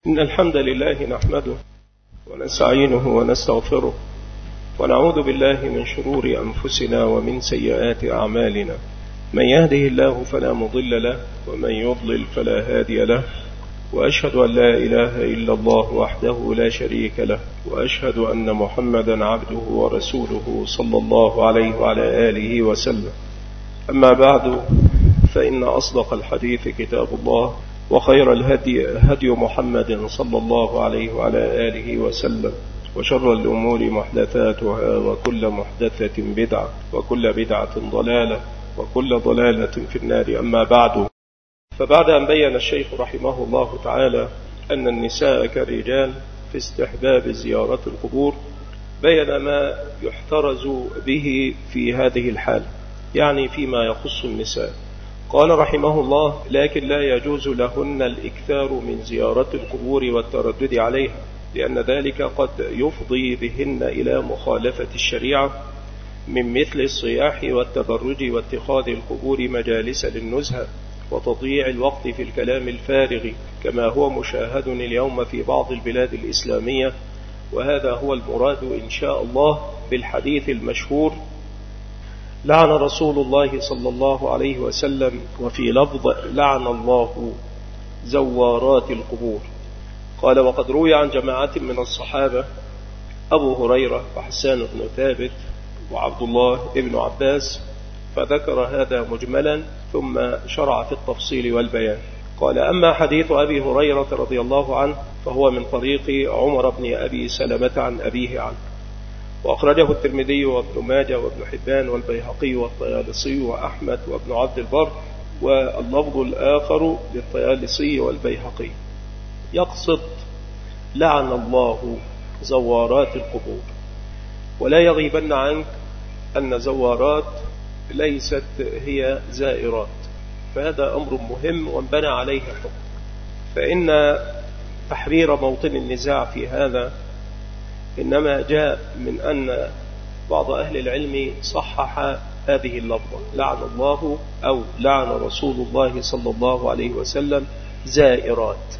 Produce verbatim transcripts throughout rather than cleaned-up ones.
إن الحمد لله نحمده ونستعينه ونستغفره ونعوذ بالله من شرور أنفسنا ومن سيئات أعمالنا. من يهده الله فلا مضل له ومن يضلل فلا هادي له، وأشهد أن لا إله إلا الله وحده لا شريك له، وأشهد أن محمدا عبده ورسوله صلى الله عليه وعلى آله وسلم. أما بعد، فإن أصدق الحديث كتاب الله، وخير الهدي هدي محمد صلى الله عليه وعلى آله وسلم، وشر الأمور محدثاتها، وكل محدثة بدعة، وكل بدعة ضلالة، وكل ضلالة في النار. أما بعد، فبعد أن بين الشيخ رحمه الله تعالى أن النساء كالرجال في استحباب زيارة القبور، بين ما يحترز به في هذه الحال، يعني فيما يخص النساء. قال رحمه الله: لكن لا يجوز لهن الإكثار من زيارة القبور والتردد عليها، لأن ذلك قد يفضي بهن إلى مخالفة الشريعة، من مثل الصياح والتبرج واتخاذ القبور مجالس للنزهة وتضييع الوقت في الكلام الفارغ، كما هو مشاهد اليوم في بعض البلاد الإسلامية. وهذا هو المراد إن شاء الله بالحديث المشهور: لعن رسول الله صلى الله عليه وسلم، وفي لفظ: لعن الله زوارات القبور. قال: وقد روي عن جماعة من الصحابة أبو هريرة وحسان بن ثابت وعبد الله بن عباس، فذكر هذا مجملا ثم شرع في التفصيل والبيان. قال: أما حديث أبي هريرة رضي الله عنه فهو من طريق عمر بن أبي سلمة عن أبيه عنه، وأخرجه الترمذي وابن ماجه وابن حبان والبيهقي والطيالسي وأحمد وابن عبد البر، واللفظ الآخر للطيالسي والبيهقي، يقصد لعن الله زوارات القبور. ولا يغيبن عنك أن زوارات ليست هي زائرات، فهذا أمر مهم وانبنى عليه حكم. فإن تحرير موطن النزاع في هذا إنما جاء من أن بعض أهل العلم صحح هذه اللفظة: لعن الله أو لعن رسول الله صلى الله عليه وسلم زائرات.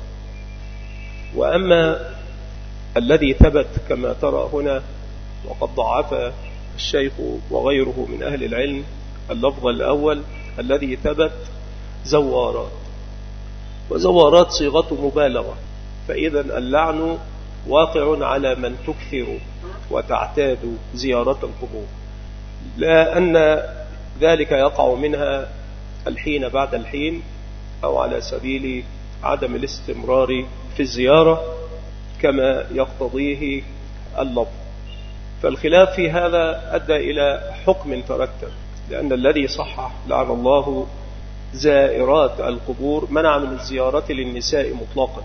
وأما الذي ثبت كما ترى هنا، وقد ضعف الشيخ وغيره من أهل العلم، اللفظ الأول الذي ثبت زوارات، وزوارات صيغة مبالغة، فإذا اللعن واقع على من تكثر وتعتاد زيارة القبور، لا أن ذلك يقع منها الحين بعد الحين، أو على سبيل عدم الاستمرار في الزيارة كما يقتضيه اللفظ. فالخلاف في هذا أدى إلى حكم ترتب، لأن الذي صحح لعن الله زائرات القبور منع من الزيارة للنساء مطلقا،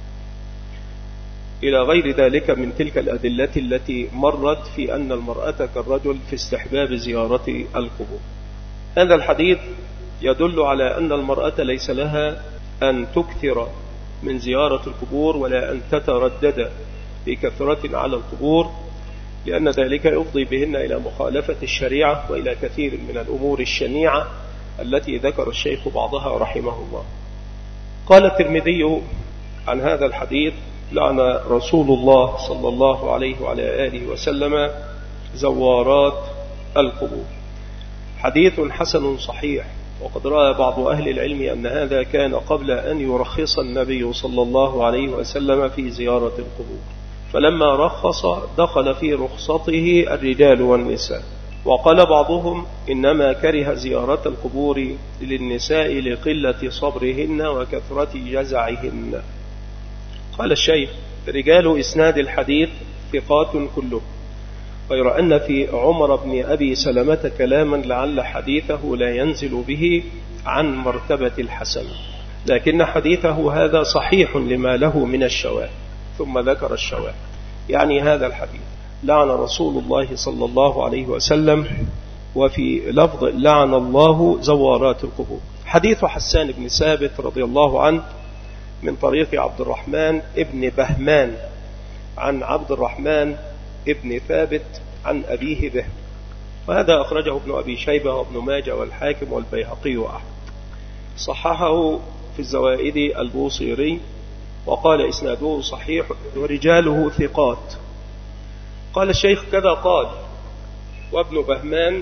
إلى غير ذلك من تلك الأدلة التي مرت في أن المرأة كالرجل في استحباب زيارة القبور. هذا الحديث يدل على أن المرأة ليس لها أن تكثر من زيارة القبور ولا أن تتردد بكثرة على القبور، لأن ذلك يفضي بهن إلى مخالفة الشريعة وإلى كثير من الأمور الشنيعة التي ذكر الشيخ بعضها رحمه الله. قال الترمذي عن هذا الحديث: لعن رسول الله صلى الله عليه وعلى آله وسلم زوارات القبور. حديث حسن صحيح. وقد رأى بعض أهل العلم أن هذا كان قبل أن يرخص النبي صلى الله عليه وسلم في زيارة القبور، فلما رخص دخل في رخصته الرجال والنساء. وقال بعضهم: إنما كره زيارة القبور للنساء لقلة صبرهن وكثرة جزعهن. قال الشيخ: رجال إسناد الحديث ثقات كلهم، غير أن في عمر بن أبي سلمة كلاما لعل حديثه لا ينزل به عن مرتبة الحسن، لكن حديثه هذا صحيح لما له من الشواهد. ثم ذكر الشواهد، يعني هذا الحديث: لعن رسول الله صلى الله عليه وسلم، وفي لفظ: لعن الله زوارات القبور. حديث حسان بن ثابت رضي الله عنه من طريق عبد الرحمن ابن بهمان عن عبد الرحمن ابن ثابت عن أبيه به، وهذا أخرجه ابن أبي شيبة وابن ماجه والحاكم والبيهقي وأحمد. صححه في الزوائد البوصيري وقال إسناده صحيح ورجاله ثقات. قال الشيخ كذا قال وابن بهمان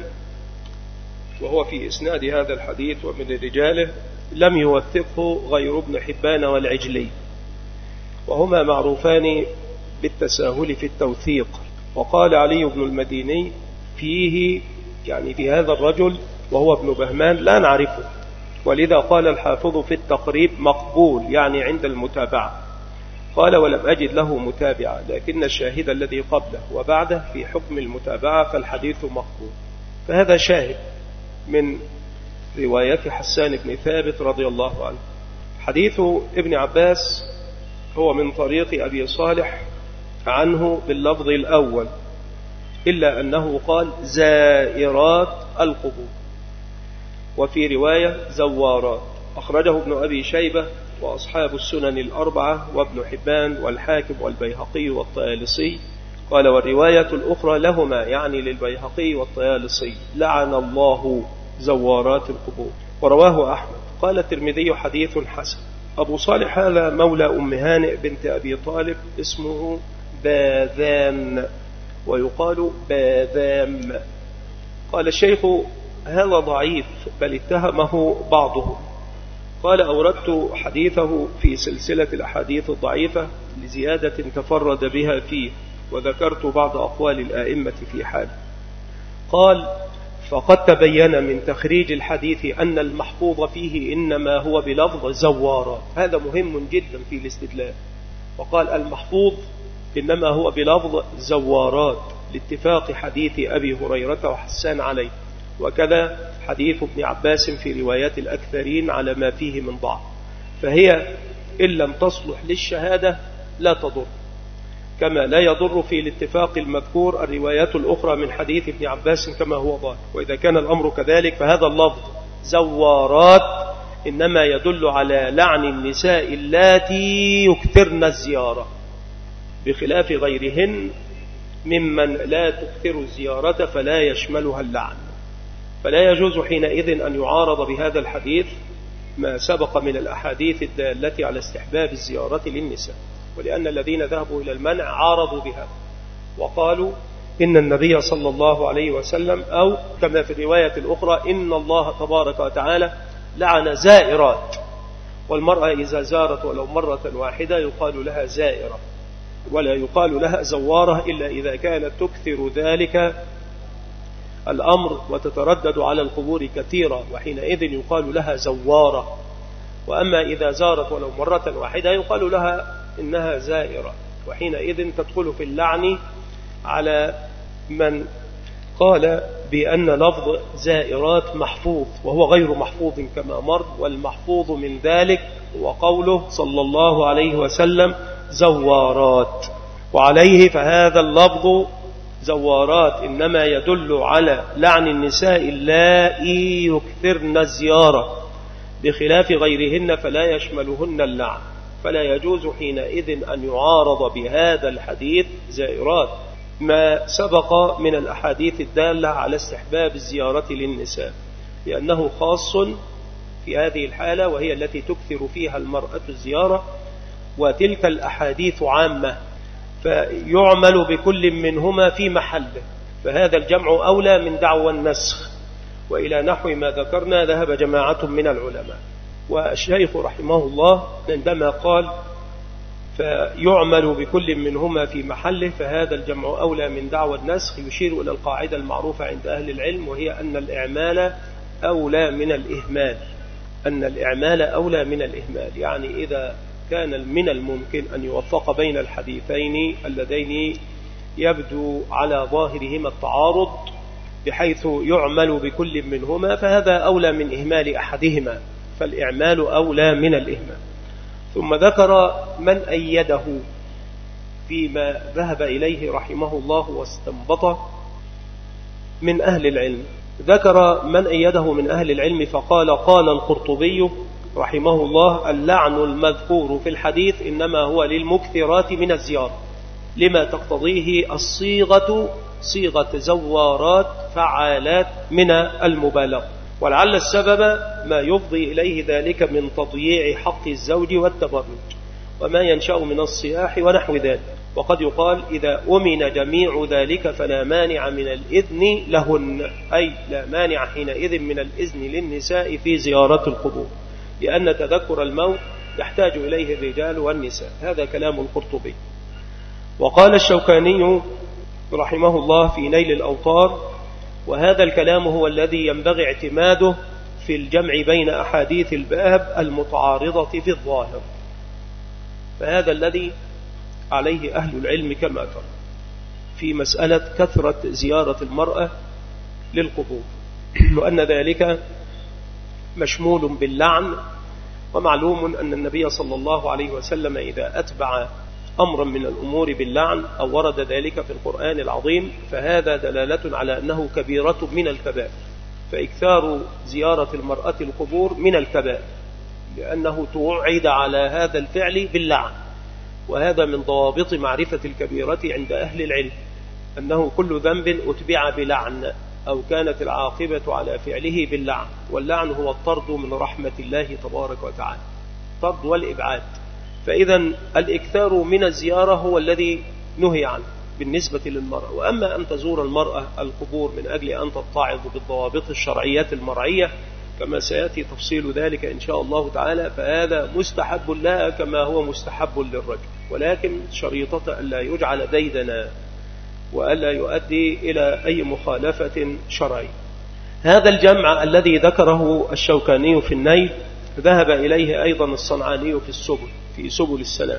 وهو في إسناد هذا الحديث ومن رجاله لم يوثقه غير ابن حبان والعجلي، وهما معروفان بالتساهل في التوثيق. وقال علي بن المديني فيه، يعني في هذا الرجل وهو ابن بهمان، لا نعرفه، ولذا قال الحافظ في التقريب مقبول، يعني عند المتابعة. قال ولم أجد له متابعة، لكن الشاهد الذي قبله وبعده في حكم المتابعة فالحديث مقبول. فهذا شاهد من رواية حسان بن ثابت رضي الله عنه. حديث ابن عباس هو من طريق أبي صالح عنه باللفظ الأول، إلا أنه قال زائرات القبور، وفي رواية زوارات. أخرجه ابن أبي شيبة وأصحاب السنن الأربعة وابن حبان والحاكم والبيهقي والطيالسي. قال والرواية الأخرى لهما، يعني للبيهقي والطيالسي، لعن الله زوارات القبور. ورواه أحمد. قال الترمذي حديث حسن. أبو صالح هذا مولى أم هانئ بنت أبي طالب، اسمه باذان ويقال باذام. قال الشيخ هذا ضعيف، بل اتهمه بعضهم. قال أوردت حديثه في سلسلة الأحاديث الضعيفة لزيادة تفرد بها فيه، وذكرت بعض أقوال الآئمة في حال. قال فقد تبين من تخريج الحديث أن المحفوظ فيه إنما هو بلفظ زوارات. هذا مهم جدا في الاستدلال. وقال المحفوظ إنما هو بلفظ زوارات لاتفاق حديث أبي هريرة وحسان عليه، وكذا حديث ابن عباس في روايات الأكثرين على ما فيه من ضعف، فهي إن لم تصلح للشهادة لا تضر، كما لا يضر في الاتفاق المذكور الروايات الأخرى من حديث ابن عباس كما هو ظاهر. وإذا كان الأمر كذلك فهذا اللفظ زوارات إنما يدل على لعن النساء اللاتي يكثرن الزيارة، بخلاف غيرهن ممن لا تكثر الزيارة فلا يشملها اللعن. فلا يجوز حينئذ أن يعارض بهذا الحديث ما سبق من الأحاديث الدالة على استحباب الزيارة للنساء، ولأن الذين ذهبوا إلى المنع عارضوا بها وقالوا إن النبي صلى الله عليه وسلم، أو كما في الرواية الأخرى إن الله تبارك وتعالى لعن زائرات، والمرأة إذا زارت ولو مرة واحدة يقال لها زائرة، ولا يقال لها زوارة إلا إذا كانت تكثر ذلك الأمر وتتردد على القبور كثيرا، وحينئذ يقال لها زوارة. وأما إذا زارت ولو مرة واحدة يقال لها إنها زائرة، وحينئذ تدخل في اللعن على من قال بأن لفظ زائرات محفوظ وهو غير محفوظ كما مر. والمحفوظ من ذلك هو قوله صلى الله عليه وسلم زوارات، وعليه فهذا اللفظ زوارات إنما يدل على لعن النساء اللائي يكثرن الزيارة، بخلاف غيرهن فلا يشملهن اللعن. فلا يجوز حينئذ أن يعارض بهذا الحديث زائرات ما سبق من الأحاديث الدالة على استحباب الزيارة للنساء، لأنه خاص في هذه الحالة وهي التي تكثر فيها المرأة الزيارة، وتلك الأحاديث عامة فيعمل بكل منهما في محله، فهذا الجمع أولى من دعوى النسخ. وإلى نحو ما ذكرنا ذهب جماعة من العلماء. والشيخ رحمه الله عندما قال فيعمل بكل منهما في محله فهذا الجمع أولى من دعوى النسخ، يشير إلى القاعدة المعروفة عند أهل العلم، وهي أن الإعمال أولى من الإهمال. أن الإعمال أولى من الإهمال، يعني إذا كان من الممكن أن يوفق بين الحديثين اللذين يبدو على ظاهرهما التعارض بحيث يعمل بكل منهما، فهذا أولى من إهمال أحدهما، فالإعمال أولى من الإهمال. ثم ذكر من أيده فيما ذهب إليه رحمه الله واستنبطه من أهل العلم. ذكر من أيده من أهل العلم فقال قال القرطبي رحمه الله اللعن المذكور في الحديث إنما هو للمكثرات من الزيارة، لما تقتضيه الصيغة صيغة زوارات فعالات من المبالغة، ولعل السبب ما يفضي إليه ذلك من تضييع حق الزوج والتبرج. وما ينشأ من الصياح ونحو ذلك. وقد يقال إذا أمن جميع ذلك فلا مانع من الإذن لهن، أي لا مانع حينئذ من الإذن للنساء في زيارة القبور، لأن تذكر الموت يحتاج إليه الرجال والنساء. هذا كلام القرطبي. وقال الشوكاني رحمه الله في نيل الأوطار: وهذا الكلام هو الذي ينبغي اعتماده في الجمع بين أحاديث الباب المتعارضة في الظاهر. فهذا الذي عليه أهل العلم كما ترى في مسألة كثرة زيارة المرأة للقبور، وأن ذلك مشمول باللعن. ومعلوم أن النبي صلى الله عليه وسلم إذا أتبع أمرا من الأمور باللعن أو ورد ذلك في القرآن العظيم فهذا دلالة على أنه كبيرة من الكبائر. فإكثار زيارة المرأة القبور من الكبائر، لأنه توعد على هذا الفعل باللعن. وهذا من ضوابط معرفة الكبيرة عند أهل العلم، أنه كل ذنب أتبع بلعن أو كانت العاقبة على فعله باللعن. واللعن هو الطرد من رحمة الله تبارك وتعالى، الطرد والإبعاد. فإذا الإكثار من الزيارة هو الذي نهي عنه بالنسبة للمرأة. وأما أن تزور المرأة القبور من أجل أن تتعظ بالضوابط الشرعيات المرعية كما سيأتي تفصيل ذلك إن شاء الله تعالى، فهذا مستحب لها كما هو مستحب للرجل، ولكن شريطة ألا يجعل ديدنا وألا يؤدي إلى أي مخالفة شرعية. هذا الجمع الذي ذكره الشوكاني في النيل ذهب إليه أيضا الصنعاني في السبل في سبل السلام،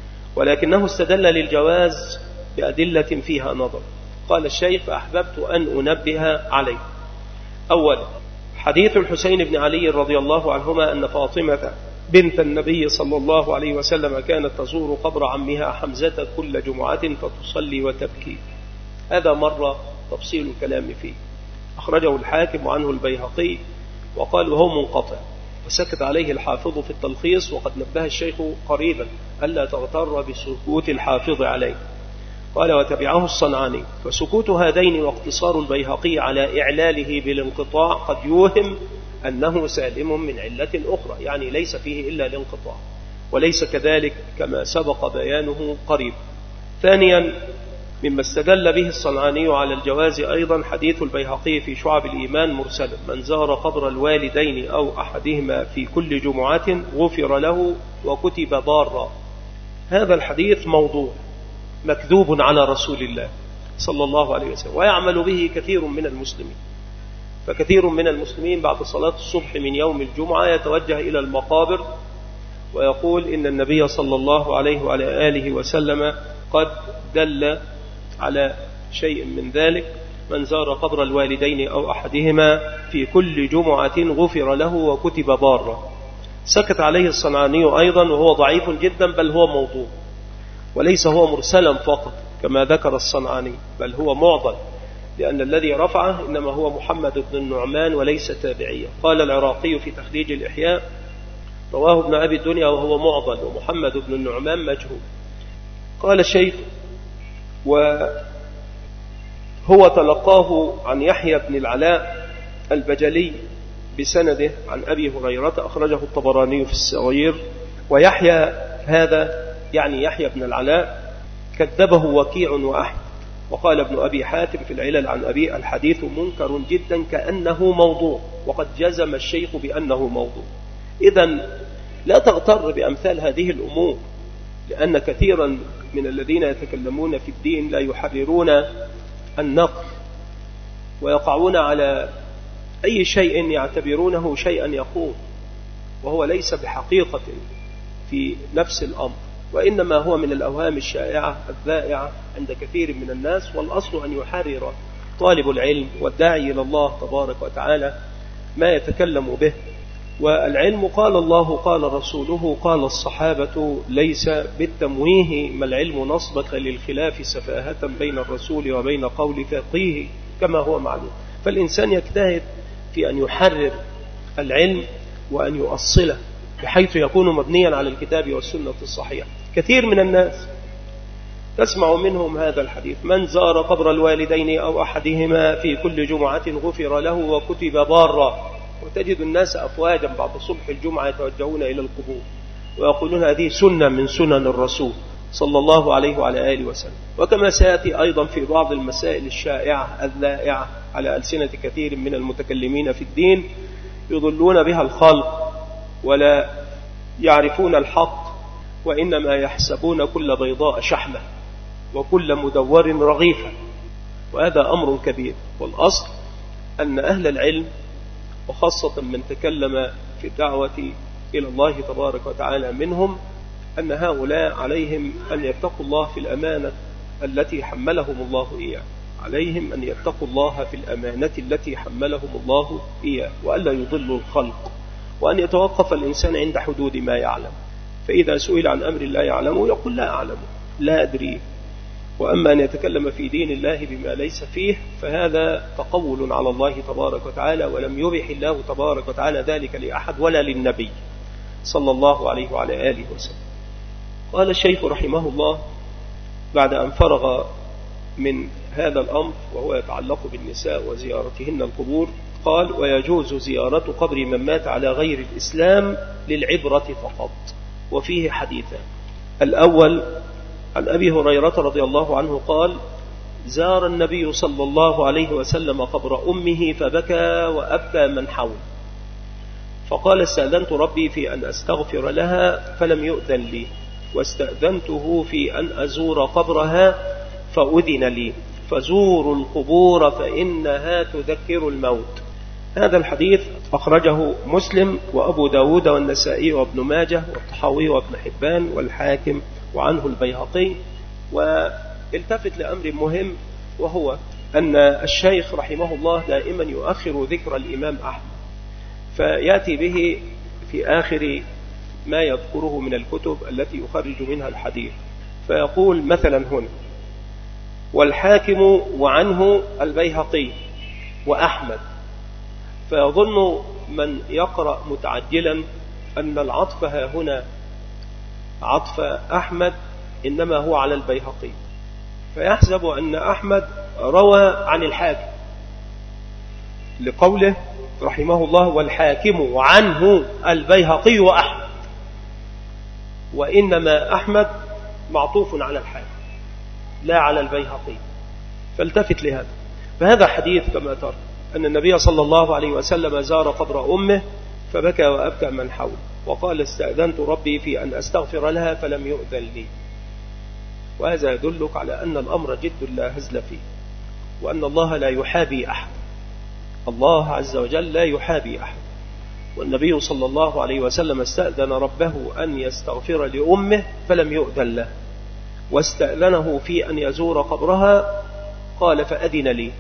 ولكنه استدل للجواز بأدلة فيها نظر. قال الشيخ: فأحببت أن أنبه عليه. أولا، حديث الحسين بن علي رضي الله عنهما أن فاطمة بنت النبي صلى الله عليه وسلم كانت تزور قبر عمها حمزة كل جمعة فتصلي وتبكي. هذا مر تفصيل الكلام فيه، أخرجه الحاكم عنه البيهقي وقال وهو منقطع، وسكت عليه الحافظ في التلخيص. وقد نبه الشيخ قريبا ألا تغتر بسكوت الحافظ عليه. قال: وتبعه الصنعاني. فسكوت هذين واقتصار البيهقي على إعلاله بالانقطاع قد يوهم أنه سالم من علة أخرى، يعني ليس فيه إلا الانقطاع، وليس كذلك كما سبق بيانه قريب. ثانيا، مما استدل به الصنعاني على الجواز أيضا حديث البيهقي في شعب الإيمان مرسلا: من زار قبر الوالدين أو أحدهما في كل جمعة غفر له وكتب بارا. هذا الحديث موضوع مكذوب على رسول الله صلى الله عليه وسلم، ويعمل به كثير من المسلمين. فكثير من المسلمين بعد صلاة الصبح من يوم الجمعة يتوجه إلى المقابر ويقول إن النبي صلى الله عليه وعلى آله وسلم قد دل على شيء من ذلك: من زار قبر الوالدين أو أحدهما في كل جمعة غفر له وكتب بارا. سكت عليه الصنعاني أيضا، وهو ضعيف جدا، بل هو موضوع، وليس هو مرسلا فقط كما ذكر الصنعاني، بل هو معضل، لأن الذي رفعه إنما هو محمد بن النعمان وليس تابعيا. قال العراقي في تخريج الإحياء: رواه ابن أبي الدنيا وهو معضل، ومحمد بن النعمان مجهول. قال الشيخ: وهو تلقاه عن يحيى بن العلاء البجلي بسنده عن أبي هريرة، أخرجه الطبراني في الصغير. ويحيى هذا يعني يحيى بن العلاء كذبه وكيع وأحمد. وقال ابن أبي حاتم في العلل عن أبي: الحديث منكر جدا كأنه موضوع، وقد جزم الشيخ بأنه موضوع. إذن لا تغتر بأمثال هذه الأمور، لأن كثيرا من الذين يتكلمون في الدين لا يحررون النقل، ويقعون على أي شيء يعتبرونه شيئا يقول، وهو ليس بحقيقة في نفس الأمر، وإنما هو من الأوهام الشائعة الذائعة عند كثير من الناس. والأصل أن يحرر طالب العلم والداعي إلى الله تبارك وتعالى ما يتكلم به. والعلم قال الله قال رسوله قال الصحابة، ليس بالتمويه، ما العلم نصبك للخلاف سفاهة بين الرسول وبين قول فقيه كما هو معلوم. فالإنسان يجتهد في أن يحرر العلم وأن يؤصله بحيث يكون مبنيا على الكتاب والسنة الصحيحة. كثير من الناس تسمع منهم هذا الحديث: من زار قبر الوالدين أو أحدهما في كل جمعة غفر له وكتب بارا. وتجد الناس أفواجا بعد صبح الجمعة يتوجهون إلى القبور، ويقولون هذه سنة من سنن الرسول صلى الله عليه وعلى آله وسلم. وكما سيأتي أيضا في بعض المسائل الشائعة الذائعة على ألسنة كثير من المتكلمين في الدين يضلون بها الخلق ولا يعرفون الحق، وإنما يحسبون كل بيضاء شحمة وكل مدور رغيفة، وهذا أمر كبير. والأصل أن أهل العلم وخاصة من تكلم في الدعوة إلى الله تبارك وتعالى منهم أن هؤلاء عليهم أن يتقوا الله في الأمانة التي حملهم الله إياه، عليهم أن يتقوا الله في الأمانة التي حملهم الله إياه، وألا يضلوا الخلق، وأن يتوقف الإنسان عند حدود ما يعلم. فإذا سئل عن أمر لا يعلمه يقول لا أعلم، لا أدري. وأما أن يتكلم في دين الله بما ليس فيه فهذا تقول على الله تبارك وتعالى، ولم يبح الله تبارك وتعالى ذلك لأحد ولا للنبي صلى الله عليه وعلى آله وسلم. قال الشيخ رحمه الله بعد أن فرغ من هذا الأمر وهو يتعلق بالنساء وزيارتهن القبور، قال: ويجوز زيارة قبر من مات على غير الإسلام للعبرة فقط. وفيه حديثان: الأول عن أبي هريرة رضي الله عنه قال: زار النبي صلى الله عليه وسلم قبر أمه فبكى وأبكى من حول، فقال: استأذنت ربي في أن أستغفر لها فلم يؤذن لي، واستأذنته في أن أزور قبرها فأذن لي، فزوروا القبور فإنها تذكر الموت. هذا الحديث أخرجه مسلم وأبو داود والنسائي وابن ماجه والطحاوي وابن حبان والحاكم، وعنه البيهقي. والتفت لأمر مهم، وهو أن الشيخ رحمه الله دائما يؤخر ذكر الإمام أحمد، فيأتي به في آخر ما يذكره من الكتب التي يخرج منها الحديث، فيقول مثلا هنا: والحاكم وعنه البيهقي وأحمد. فيظن من يقرأ متعجلا أن العطف ها هنا عطف أحمد إنما هو على البيهقي، فيحسب أن أحمد روى عن الحاكم لقوله رحمه الله: والحاكم وعنه البيهقي وأحمد، وإنما أحمد معطوف على الحاكم لا على البيهقي. فالتفت لهذا. فهذا حديث كما ترى أن النبي صلى الله عليه وسلم زار قبر أمه فبكى وأبكى من حوله، وقال: استأذنت ربي في أن أستغفر لها فلم يؤذن لي. وهذا يدلك على أن الأمر جد لا هزل فيه، وأن الله لا يحابي أحد، الله عز وجل لا يحابي أحد. والنبي صلى الله عليه وسلم استأذن ربه أن يستغفر لأمه فلم يؤذن له، واستأذنه في أن يزور قبرها قال: فأذن لي.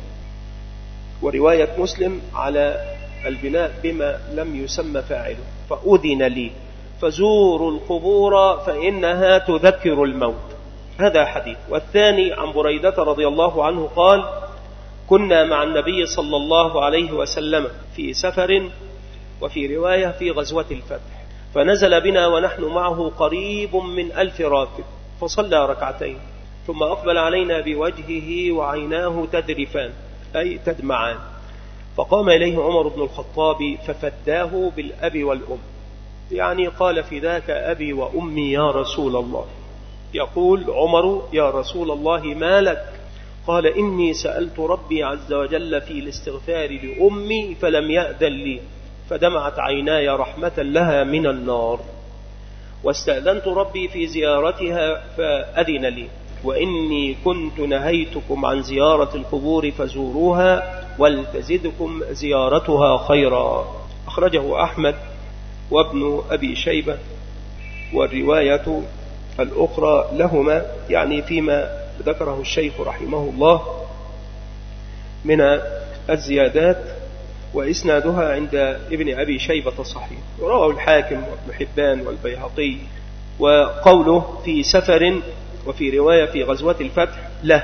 ورواية مسلم على البناء بما لم يسمى فاعله، فأذن لي، فزوروا القبور فإنها تذكر الموت. هذا حديث. والثاني عن بريدة رضي الله عنه قال: كنا مع النبي صلى الله عليه وسلم في سفر، وفي رواية في غزوة الفتح، فنزل بنا ونحن معه قريب من ألف راكب، فصلى ركعتين ثم أقبل علينا بوجهه وعيناه تذرفان أي تدمعان، فقام إليه عمر بن الخطاب ففداه بالأب والأم، يعني قال: فداك أبي وأمي يا رسول الله. يقول عمر: يا رسول الله ما لك؟ قال: إني سألت ربي عز وجل في الاستغفار لأمي فلم يأذن لي، فدمعت عيناي رحمة لها من النار، واستأذنت ربي في زيارتها فأذن لي، وإني كنت نهيتكم عن زيارة القبور فزوروها ولتزدكم زيارتها خيرا. أخرجه أحمد وابن أبي شيبة، والرواية الأخرى لهما، يعني فيما ذكره الشيخ رحمه الله من الزيادات، وإسنادها عند ابن أبي شيبة صحيح، ورواه الحاكم وابن حبان والبيهقي. وقوله في سفر وفي رواية في غزوة الفتح له.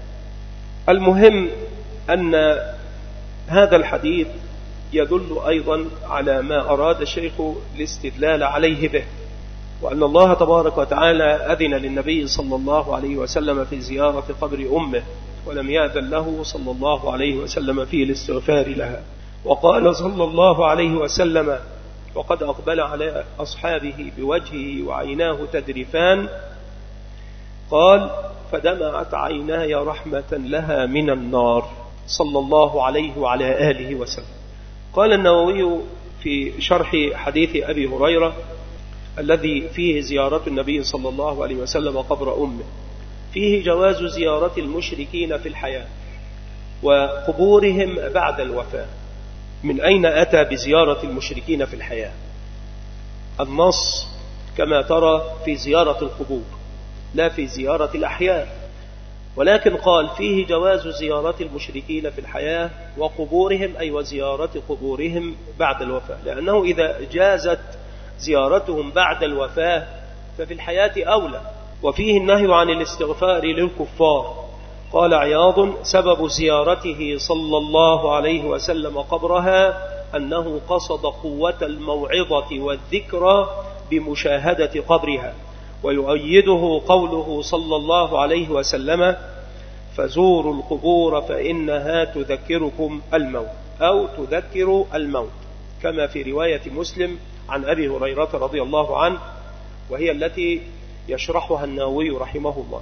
المهم أن هذا الحديث يدل أيضا على ما أراد الشيخ الاستدلال عليه به، وأن الله تبارك وتعالى أذن للنبي صلى الله عليه وسلم في زيارة قبر أمه، ولم يأذن له صلى الله عليه وسلم في الاستغفار لها. وقال صلى الله عليه وسلم: وقد أقبل على أصحابه بوجهه وعيناه تدرفان، قال: فدمعت عيناي رحمة لها من النار، صلى الله عليه وعلى آله وسلم. قال النووي في شرح حديث أبي هريرة الذي فيه زيارة النبي صلى الله عليه وسلم قبر أمه: فيه جواز زيارة المشركين في الحياة وقبورهم بعد الوفاة. من أين أتى بزيارة المشركين في الحياة؟ النص كما ترى في زيارة القبور لا في زيارة الأحياء، ولكن قال: فيه جواز زيارة المشركين في الحياة وقبورهم، أي وزيارة قبورهم بعد الوفاة، لأنه إذا جازت زيارتهم بعد الوفاة ففي الحياة أولى. وفيه النهي عن الاستغفار للكفار. قال عياض: سبب زيارته صلى الله عليه وسلم قبرها أنه قصد قوة الموعظة والذكرى بمشاهدة قبرها. ويؤيده قوله صلى الله عليه وسلم: فزوروا القبور فإنها تذكركم الموت، أو تذكر الموت، كما في رواية مسلم عن أبي هريرة رضي الله عنه، وهي التي يشرحها النووي رحمه الله.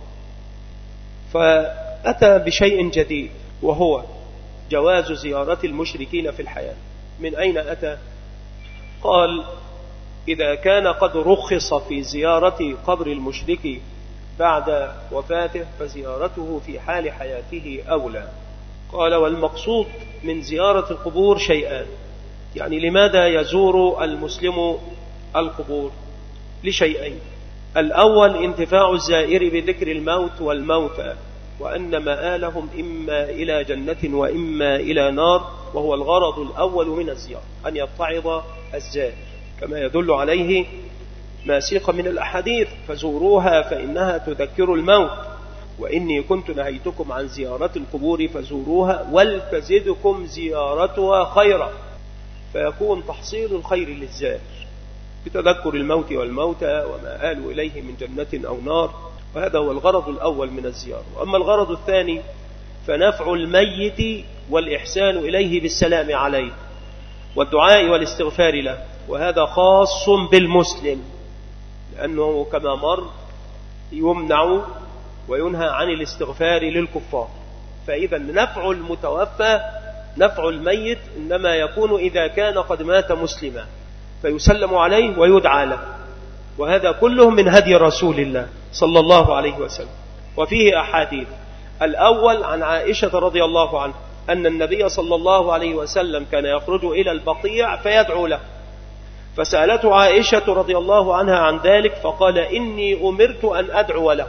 فأتى بشيء جديد وهو جواز زيارة المشركين في الحياة. من أين أتى؟ قال: إذا كان قد رخص في زيارة قبر المشرك بعد وفاته فزيارته في حال حياته أولى. قال: والمقصود من زيارة القبور شيئان. يعني لماذا يزور المسلم القبور؟ لشيئين: الأول انتفاع الزائر بذكر الموت والموتى، وأن مآلهم إما إلى جنة وإما إلى نار، وهو الغرض الأول من الزيارة، أن يتعظ الزائر، كما يدل عليه ما سيق من الأحاديث: فزوروها فإنها تذكر الموت، وإني كنت نهيتكم عن زيارة القبور فزوروها ولتزدكم زيارتها خيرا. فيكون تحصيل الخير للزائر بتذكر الموت والموتى وما آلوا إليه من جنة أو نار، وهذا هو الغرض الأول من الزيارة. وأما الغرض الثاني فنفع الميت والإحسان إليه بالسلام عليه والدعاء والاستغفار له، وهذا خاص بالمسلم، لأنه كما مر يمنع وينهى عن الاستغفار للكفار. فإذا نفع المتوفى، نفع الميت، إنما يكون إذا كان قد مات مسلما فيسلم عليه ويدعى له، وهذا كله من هدي رسول الله صلى الله عليه وسلم. وفيه أحاديث: الأول عن عائشة رضي الله عنها أن النبي صلى الله عليه وسلم كان يخرج إلى البقيع فيدعو له، فسألته عائشة رضي الله عنها عن ذلك فقال: إني أمرت أن أدعو له.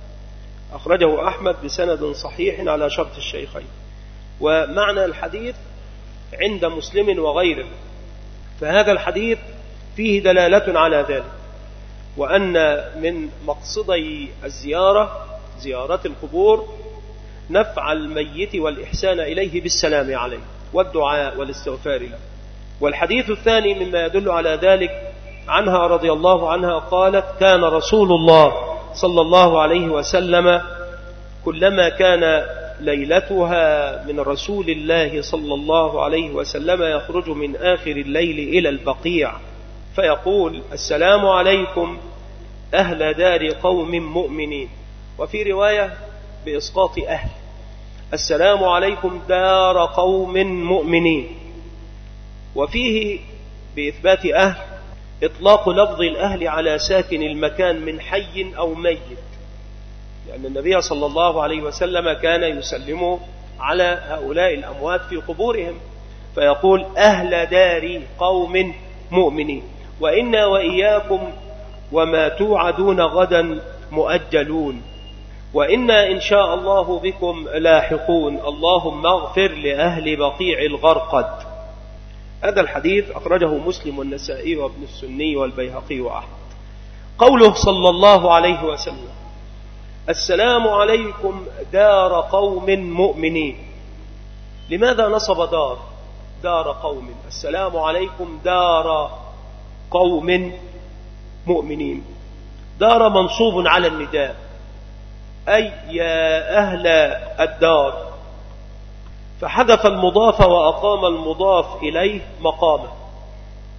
أخرجه أحمد بسند صحيح على شرط الشيخين. ومعنى الحديث عند مسلم وغيره، فهذا الحديث فيه دلالة على ذلك، وأن من مقصدي الزيارة زيارة القبور نفع الميت والإحسان إليه بالسلام عليه والدعاء والاستغفار له. والحديث الثاني مما يدل على ذلك عنها رضي الله عنها قالت: كان رسول الله صلى الله عليه وسلم كلما كان ليلتها من رسول الله صلى الله عليه وسلم يخرج من آخر الليل إلى البقيع فيقول: السلام عليكم أهل دار قوم مؤمنين، وفي رواية بإسقاط أهل: السلام عليكم دار قوم مؤمنين. وفيه بإثبات أهل إطلاق لفظ الأهل على ساكن المكان من حي أو ميت، لأن النبي صلى الله عليه وسلم كان يسلم على هؤلاء الأموات في قبورهم فيقول: أهل دار قوم مؤمنين، وإنا وإياكم وما توعدون غدا مؤجلون، وإنا إن شاء الله بكم لاحقون، اللهم اغفر لأهل بقيع الغرقد. هذا الحديث أخرجه مسلم والنسائي وابن السني والبيهقي وأحمد. قوله صلى الله عليه وسلم: السلام عليكم دار قوم مؤمنين، لماذا نصب دار دار قوم؟ السلام عليكم دار قوم مؤمنين. دار منصوب على النداء، أي يا أهل الدار، فحذف المضاف وأقام المضاف إليه مقامه،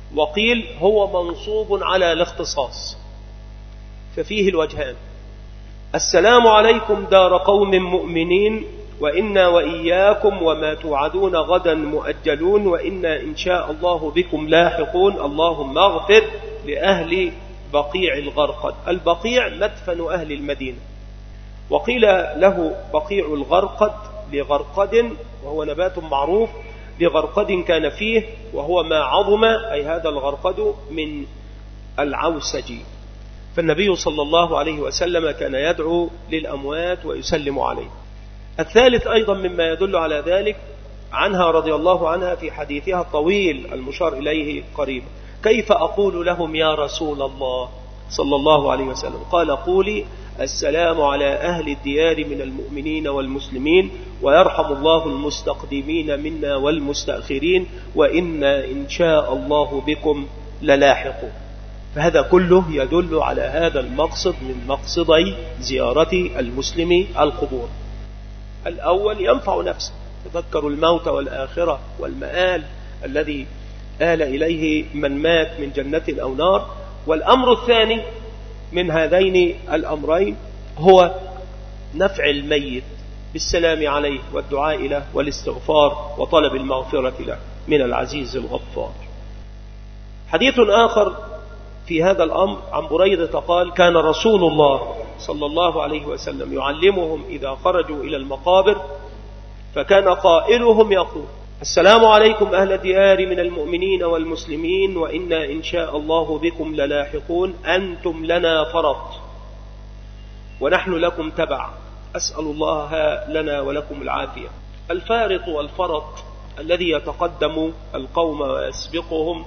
وقيل هو منصوب على الاختصاص، ففيه الوجهان: السلام عليكم دار قوم مؤمنين، وإنا وإياكم وما توعدون غدا مؤجلون، وإنا إن شاء الله بكم لاحقون، اللهم اغفر لأهل بقيع الغرقد. البقيع مدفن أهل المدينة، وقيل له بقيع الغرقد لغرقد، وهو نبات معروف، لغرقد كان فيه، وهو ما عظم، أي هذا الغرقد، من العوسج. فالنبي صلى الله عليه وسلم كان يدعو للأموات ويسلم عليه. الثالث أيضا مما يدل على ذلك عنها رضي الله عنها في حديثها الطويل المشار إليه قريبا: كيف أقول لهم يا رسول الله صلى الله عليه وسلم؟ قال: قولي السلام على أهل الديار من المؤمنين والمسلمين، ويرحم الله المستقدمين منا والمستأخرين، وإنا إن شاء الله بكم للاحقون. فهذا كله يدل على هذا المقصد من مقصدي زيارة المسلم القبور. الأول ينفع نفسه، تذكروا الموت والآخرة والمآل الذي آل إليه من مات من جنة أو نار. والأمر الثاني من هذين الأمرين هو نفع الميت بالسلام عليه والدعاء له والاستغفار وطلب المغفرة له من العزيز الغفار. حديث آخر في هذا الأمر عن بريدة قال: كان رسول الله صلى الله عليه وسلم يعلمهم إذا خرجوا إلى المقابر، فكان قائلهم يقول: السلام عليكم أهل الديار من المؤمنين والمسلمين، وإنا إن شاء الله بكم للاحقون، أنتم لنا فرط ونحن لكم تبع، أسأل الله لنا ولكم العافية. الفارط والفرط الذي يتقدم القوم ويسبقهم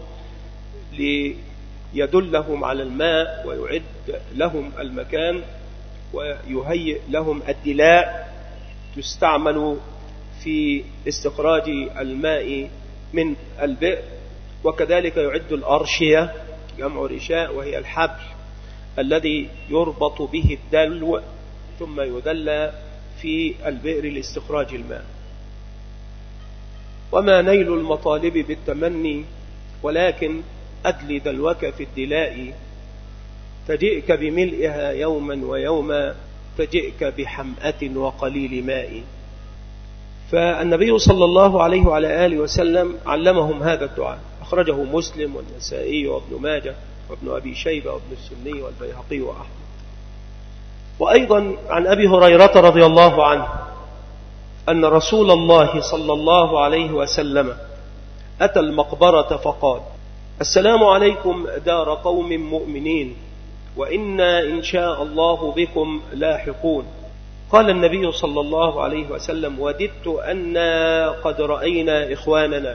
ليدلهم على الماء ويعد لهم المكان ويهيئ لهم الدلاء تستعمل في استخراج الماء من البئر، وكذلك يعد الأرشية، جمع رشاء، وهي الحبل الذي يربط به الدلو ثم يدلى في البئر لاستخراج الماء. وما نيل المطالب بالتمني، ولكن أدلي دلوك في الدلاء، تجئك بملئها يوما ويوما، تجئك بحمأة وقليل ماء. فالنبي صلى الله عليه وعلى آله وسلم علمهم هذا الدعاء، أخرجه مسلم والنسائي وابن ماجه وابن أبي شيبة وابن السني والبيهقي وأحمد. وأيضا عن أبي هريرة رضي الله عنه أن رسول الله صلى الله عليه وسلم أتى المقبرة فقال: السلام عليكم دار قوم مؤمنين، وإنا إن شاء الله بكم لاحقون. قال النبي صلى الله عليه وسلم: وددت أنا قد رأينا إخواننا.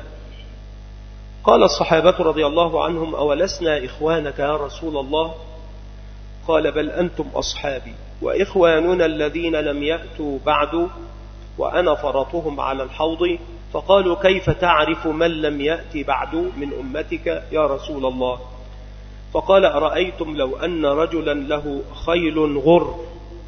قال الصحابة رضي الله عنهم: أولسنا إخوانك يا رسول الله؟ قال: بل أنتم أصحابي، وإخواننا الذين لم يأتوا بعد، وأنا فرطهم على الحوض. فقالوا: كيف تعرف من لم يأتي بعد من أمتك يا رسول الله؟ فقال: أرأيتم لو أن رجلا له خيل غر،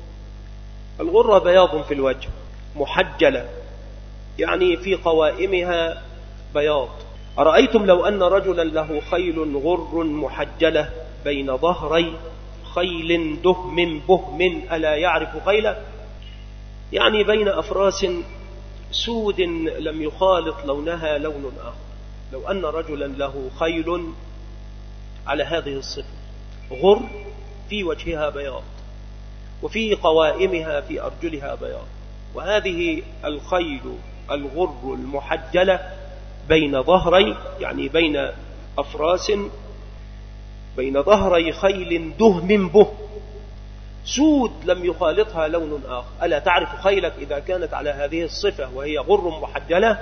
الغر بياض في الوجه، محجلة، يعني في قوائمها بياض. أرأيتم لو أن رجلا له خيل غر محجلة بين ظهري خيل دهم بهم، ألا يعرف خيله؟ يعني بين أفراس سود لم يخالط لونها لون آخر. لو أن رجلا له خيل على هذه الصفة، غر في وجهها بياض، وفي قوائمها في أرجلها بياض، وهذه الخيل الغر المحجلة بين ظهري، يعني بين أفراس، بين ظهري خيل دهم به، سود لم يخالطها لون آخر. ألا تعرف خيلك إذا كانت على هذه الصفة وهي غر محجلة؟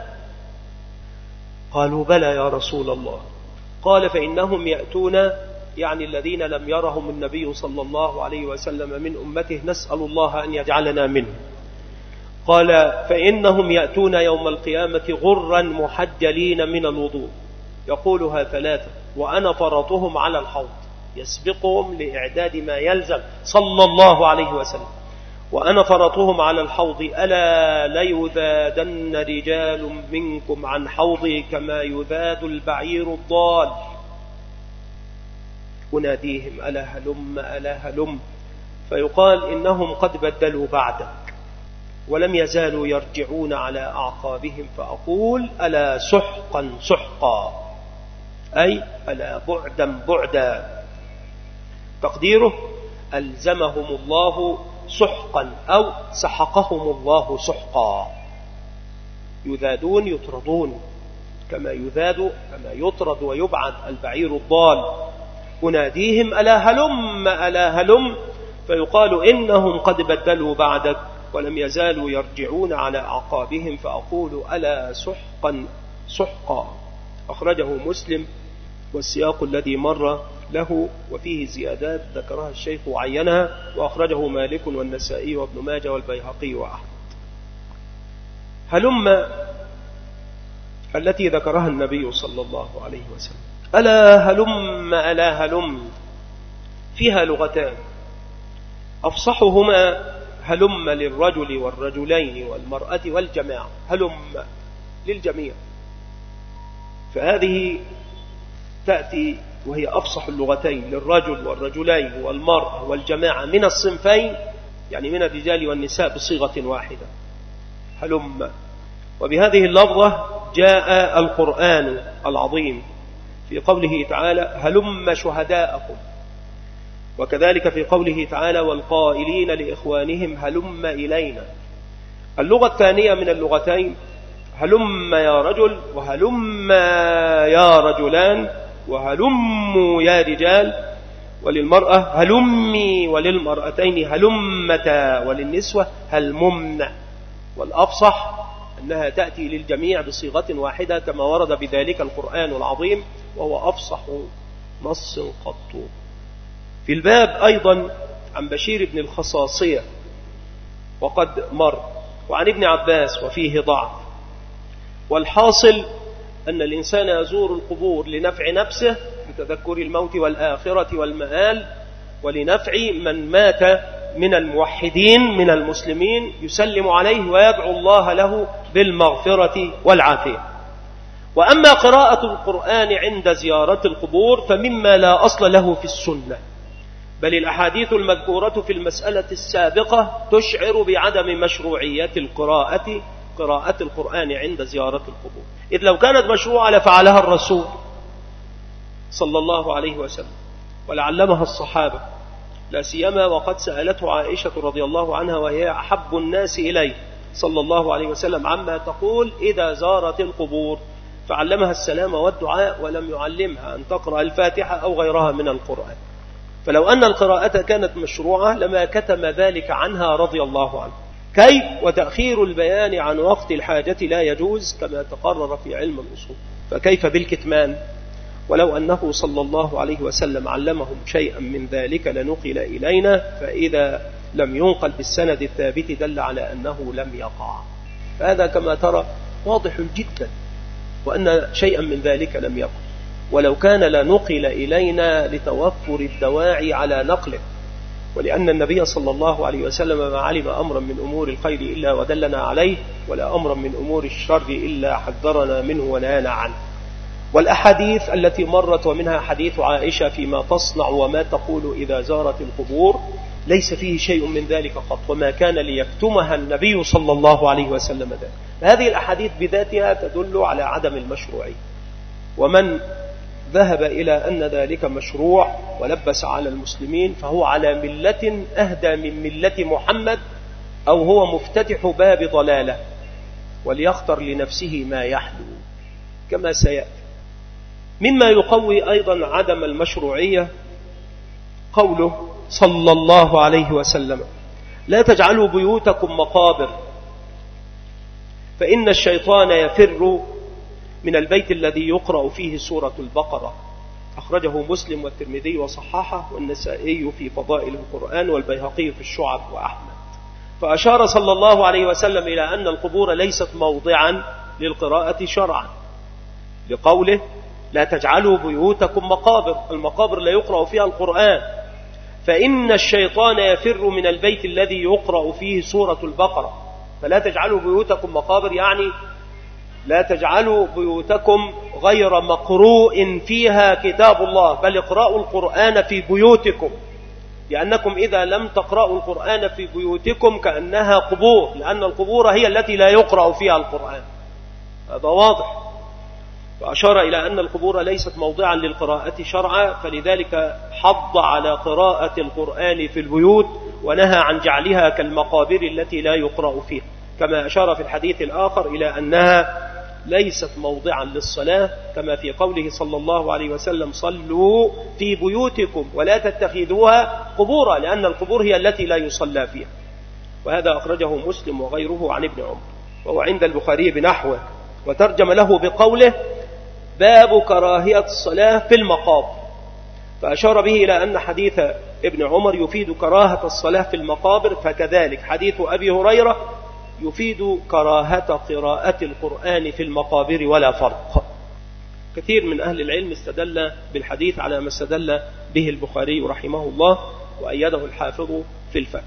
قالوا: بلى يا رسول الله. قال: فإنهم يأتون، يعني الذين لم يرهم النبي صلى الله عليه وسلم من أمته، نسأل الله أن يجعلنا منه. قال: فإنهم يأتون يوم القيامة غرا محجلين من الوضوء، يقولها ثلاثة، وأنا فرطهم على الحوض، يسبقهم لإعداد ما يلزم صلى الله عليه وسلم، وأنا فرطهم على الحوض، ألا ليذادن رجال منكم عن حوضي كما يذاد البعير الضال. أناديهم ألا هلم ألا هلم، فيقال إنهم قد بدلوا بعدك ولم يزالوا يرجعون على أعقابهم، فأقول ألا سحقا سحقا، أي ألا بعدا بعدا. تقديره ألزمهم الله سحقا أو سحقهم الله سحقا، يذادون يطردون كما يذاد كما يطرد ويبعد البعير الضال. أناديهم ألا هلم ألا هلم، فيقال إنهم قد بدلوا بعدك ولم يزالوا يرجعون على أعقابهم، فأقول ألا سحقا سحقا. أخرجه مسلم، والسياق الذي مر له وفيه زيادات ذكرها الشيخ وعينها، وأخرجه مالك والنسائي وابن ماجه والبيهقي وأحمد. هلم التي ذكرها النبي صلى الله عليه وسلم، ألا هلم ألا هلم، فيها لغتان، أفصحهما هلم للرجل والرجلين والمرأة والجماعة، هلم للجميع، فهذه تأتي وهي أفصح اللغتين للرجل والرجلين والمرأة والجماعة من الصنفين، يعني من الرجال والنساء بصيغة واحدة، هلم. وبهذه اللفظة جاء القرآن العظيم في قوله تعالى هلم شهداءكم، وكذلك في قوله تعالى والقائلين لإخوانهم هلم إلينا. اللغة الثانية من اللغتين هلم يا رجل وهلم يا رجلان وهلموا يا رجال، وللمرأة هلمي، وللمرأتين هلمتا، وللنسوة هلممن. والأفصح أنها تأتي للجميع بصيغة واحدة كما ورد بذلك القرآن العظيم، وهو أفصح نص قط. في الباب أيضا عن بشير بن الخصاصية وقد مر، وعن ابن عباس وفيه ضعف. والحاصل أن الإنسان يزور القبور لنفع نفسه بتذكر الموت والآخرة والمآل، ولنفع من مات من الموحدين من المسلمين، يسلم عليه ويدعو الله له بالمغفرة والعافية. وأما قراءة القرآن عند زيارة القبور فمما لا أصل له في السنة، بل الأحاديث المذكورة في المسألة السابقة تشعر بعدم مشروعية القراءة قراءة القرآن عند زيارة القبور، إذ لو كانت مشروعة لفعلها الرسول صلى الله عليه وسلم ولعلمها الصحابة، لا سيما وقد سألته عائشة رضي الله عنها وهي أحب الناس إليه صلى الله عليه وسلم عما تقول إذا زارت القبور، فعلمها السلام والدعاء ولم يعلمها أن تقرأ الفاتحة أو غيرها من القرآن. فلو أن القراءة كانت مشروعة لما كتم ذلك عنها رضي الله عنه. كيف؟ وتأخير البيان عن وقت الحاجة لا يجوز كما تقرر في علم الأصول، فكيف بالكتمان؟ ولو أنه صلى الله عليه وسلم علمهم شيئا من ذلك لنقل إلينا، فإذا لم ينقل بالسند الثابت دل على أنه لم يقع. فهذا كما ترى واضح جدا، وأن شيئا من ذلك لم يقع، ولو كان لنقل إلينا لتوفر الدواعي على نقله، ولأن النبي صلى الله عليه وسلم ما علم أمرا من أمور الخير إلا ودلنا عليه، ولا أمرا من أمور الشر إلا حذرنا منه ونهانا عنه. والأحاديث التي مرت ومنها حديث عائشة فيما تصنع وما تقول إذا زارت القبور ليس فيه شيء من ذلك قط، وما كان ليكتمها النبي صلى الله عليه وسلم ذلك. هذه الأحاديث بذاتها تدل على عدم المشروعية، ومن ذهب إلى أن ذلك مشروع ولبس على المسلمين فهو على ملة أهدى من ملة محمد، أو هو مفتتح باب ضلالة، وليختر لنفسه ما يحلو كما سيأتي. مما يقوي أيضا عدم المشروعية قوله صلى الله عليه وسلم لا تجعلوا بيوتكم مقابر فإن الشيطان يفر من البيت الذي يقرأ فيه سورة البقرة. أخرجه مسلم والترمذي وصححه، والنسائي في فضائل القرآن، والبيهقي في الشعب، وأحمد. فأشار صلى الله عليه وسلم إلى أن القبور ليست موضعا للقراءة شرعا، لقوله لا تجعلوا بيوتكم مقابر، المقابر لا يقرأ فيها القرآن، فإن الشيطان يفر من البيت الذي يقرأ فيه سورة البقرة. فلا تجعلوا بيوتكم مقابر يعني لا تجعلوا بيوتكم غير مقروء فيها كتاب الله، بل اقرأوا القرآن في بيوتكم، لأنكم إذا لم تقرأوا القرآن في بيوتكم كأنها قبور، لأن القبور هي التي لا يقرأ فيها القرآن. هذا واضح. فأشار إلى أن القبور ليست موضعا للقراءة شرعا، فلذلك حض على قراءة القرآن في البيوت، ونهى عن جعلها كالمقابر التي لا يقرأ فيها، كما أشار في الحديث الآخر إلى أنها ليست موضعا للصلاة، كما في قوله صلى الله عليه وسلم: صلوا في بيوتكم ولا تتخذوها قبورا، لأن القبور هي التي لا يصلى فيها. وهذا أخرجه مسلم وغيره عن ابن عمر، وهو عند البخاري بنحوه، وترجم له بقوله: باب كراهية الصلاة في المقابر. فأشار به إلى أن حديث ابن عمر يفيد كراهة الصلاة في المقابر، فكذلك حديث أبي هريرة يفيد كراهة قراءة القرآن في المقابر ولا فرق. كثير من أهل العلم استدل بالحديث على ما استدل به البخاري رحمه الله، وأيده الحافظ في الفتح.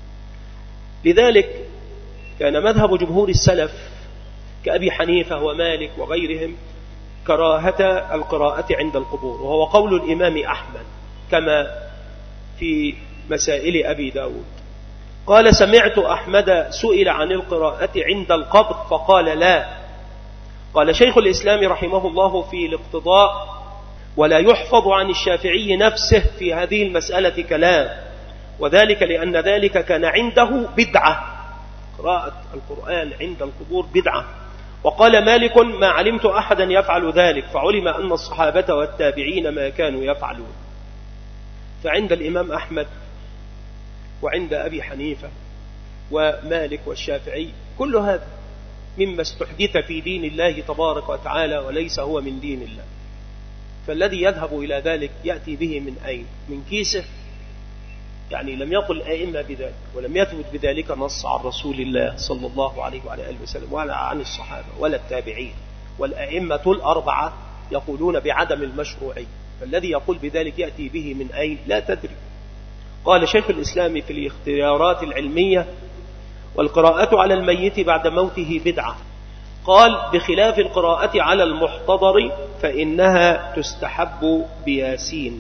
لذلك كان مذهب جمهور السلف كأبي حنيفة ومالك وغيرهم كراهة القراءة عند القبور، وهو قول الإمام أحمد كما في مسائل أبي داود. قال: سمعت أحمد سئل عن القراءة عند القبر فقال لا. قال شيخ الإسلام رحمه الله في الاقتضاء: ولا يحفظ عن الشافعي نفسه في هذه المسألة كلام، وذلك لأن ذلك كان عنده بدعة، قراءة القرآن عند القبور بدعة. وقال مالك: ما علمت أحدا يفعل ذلك، فعلم أن الصحابة والتابعين ما كانوا يفعلون. فعند الإمام أحمد وعند أبي حنيفة ومالك والشافعي كل هذا مما استحدث في دين الله تبارك وتعالى، وليس هو من دين الله. فالذي يذهب إلى ذلك يأتي به من أين؟ من كيسه؟ يعني لم يقل الأئمة بذلك، ولم يثبت بذلك نص عن رسول الله صلى الله عليه وعلى آله وسلم، ولا عن الصحابة ولا التابعين، والأئمة الأربعة يقولون بعدم المشروعية. فالذي يقول بذلك يأتي به من أين؟ لا تدري. قال شيخ الإسلام في الاختيارات العلمية: والقراءة على الميت بعد موته بدعة. قال: بخلاف القراءة على المحتضر فإنها تستحب بياسين.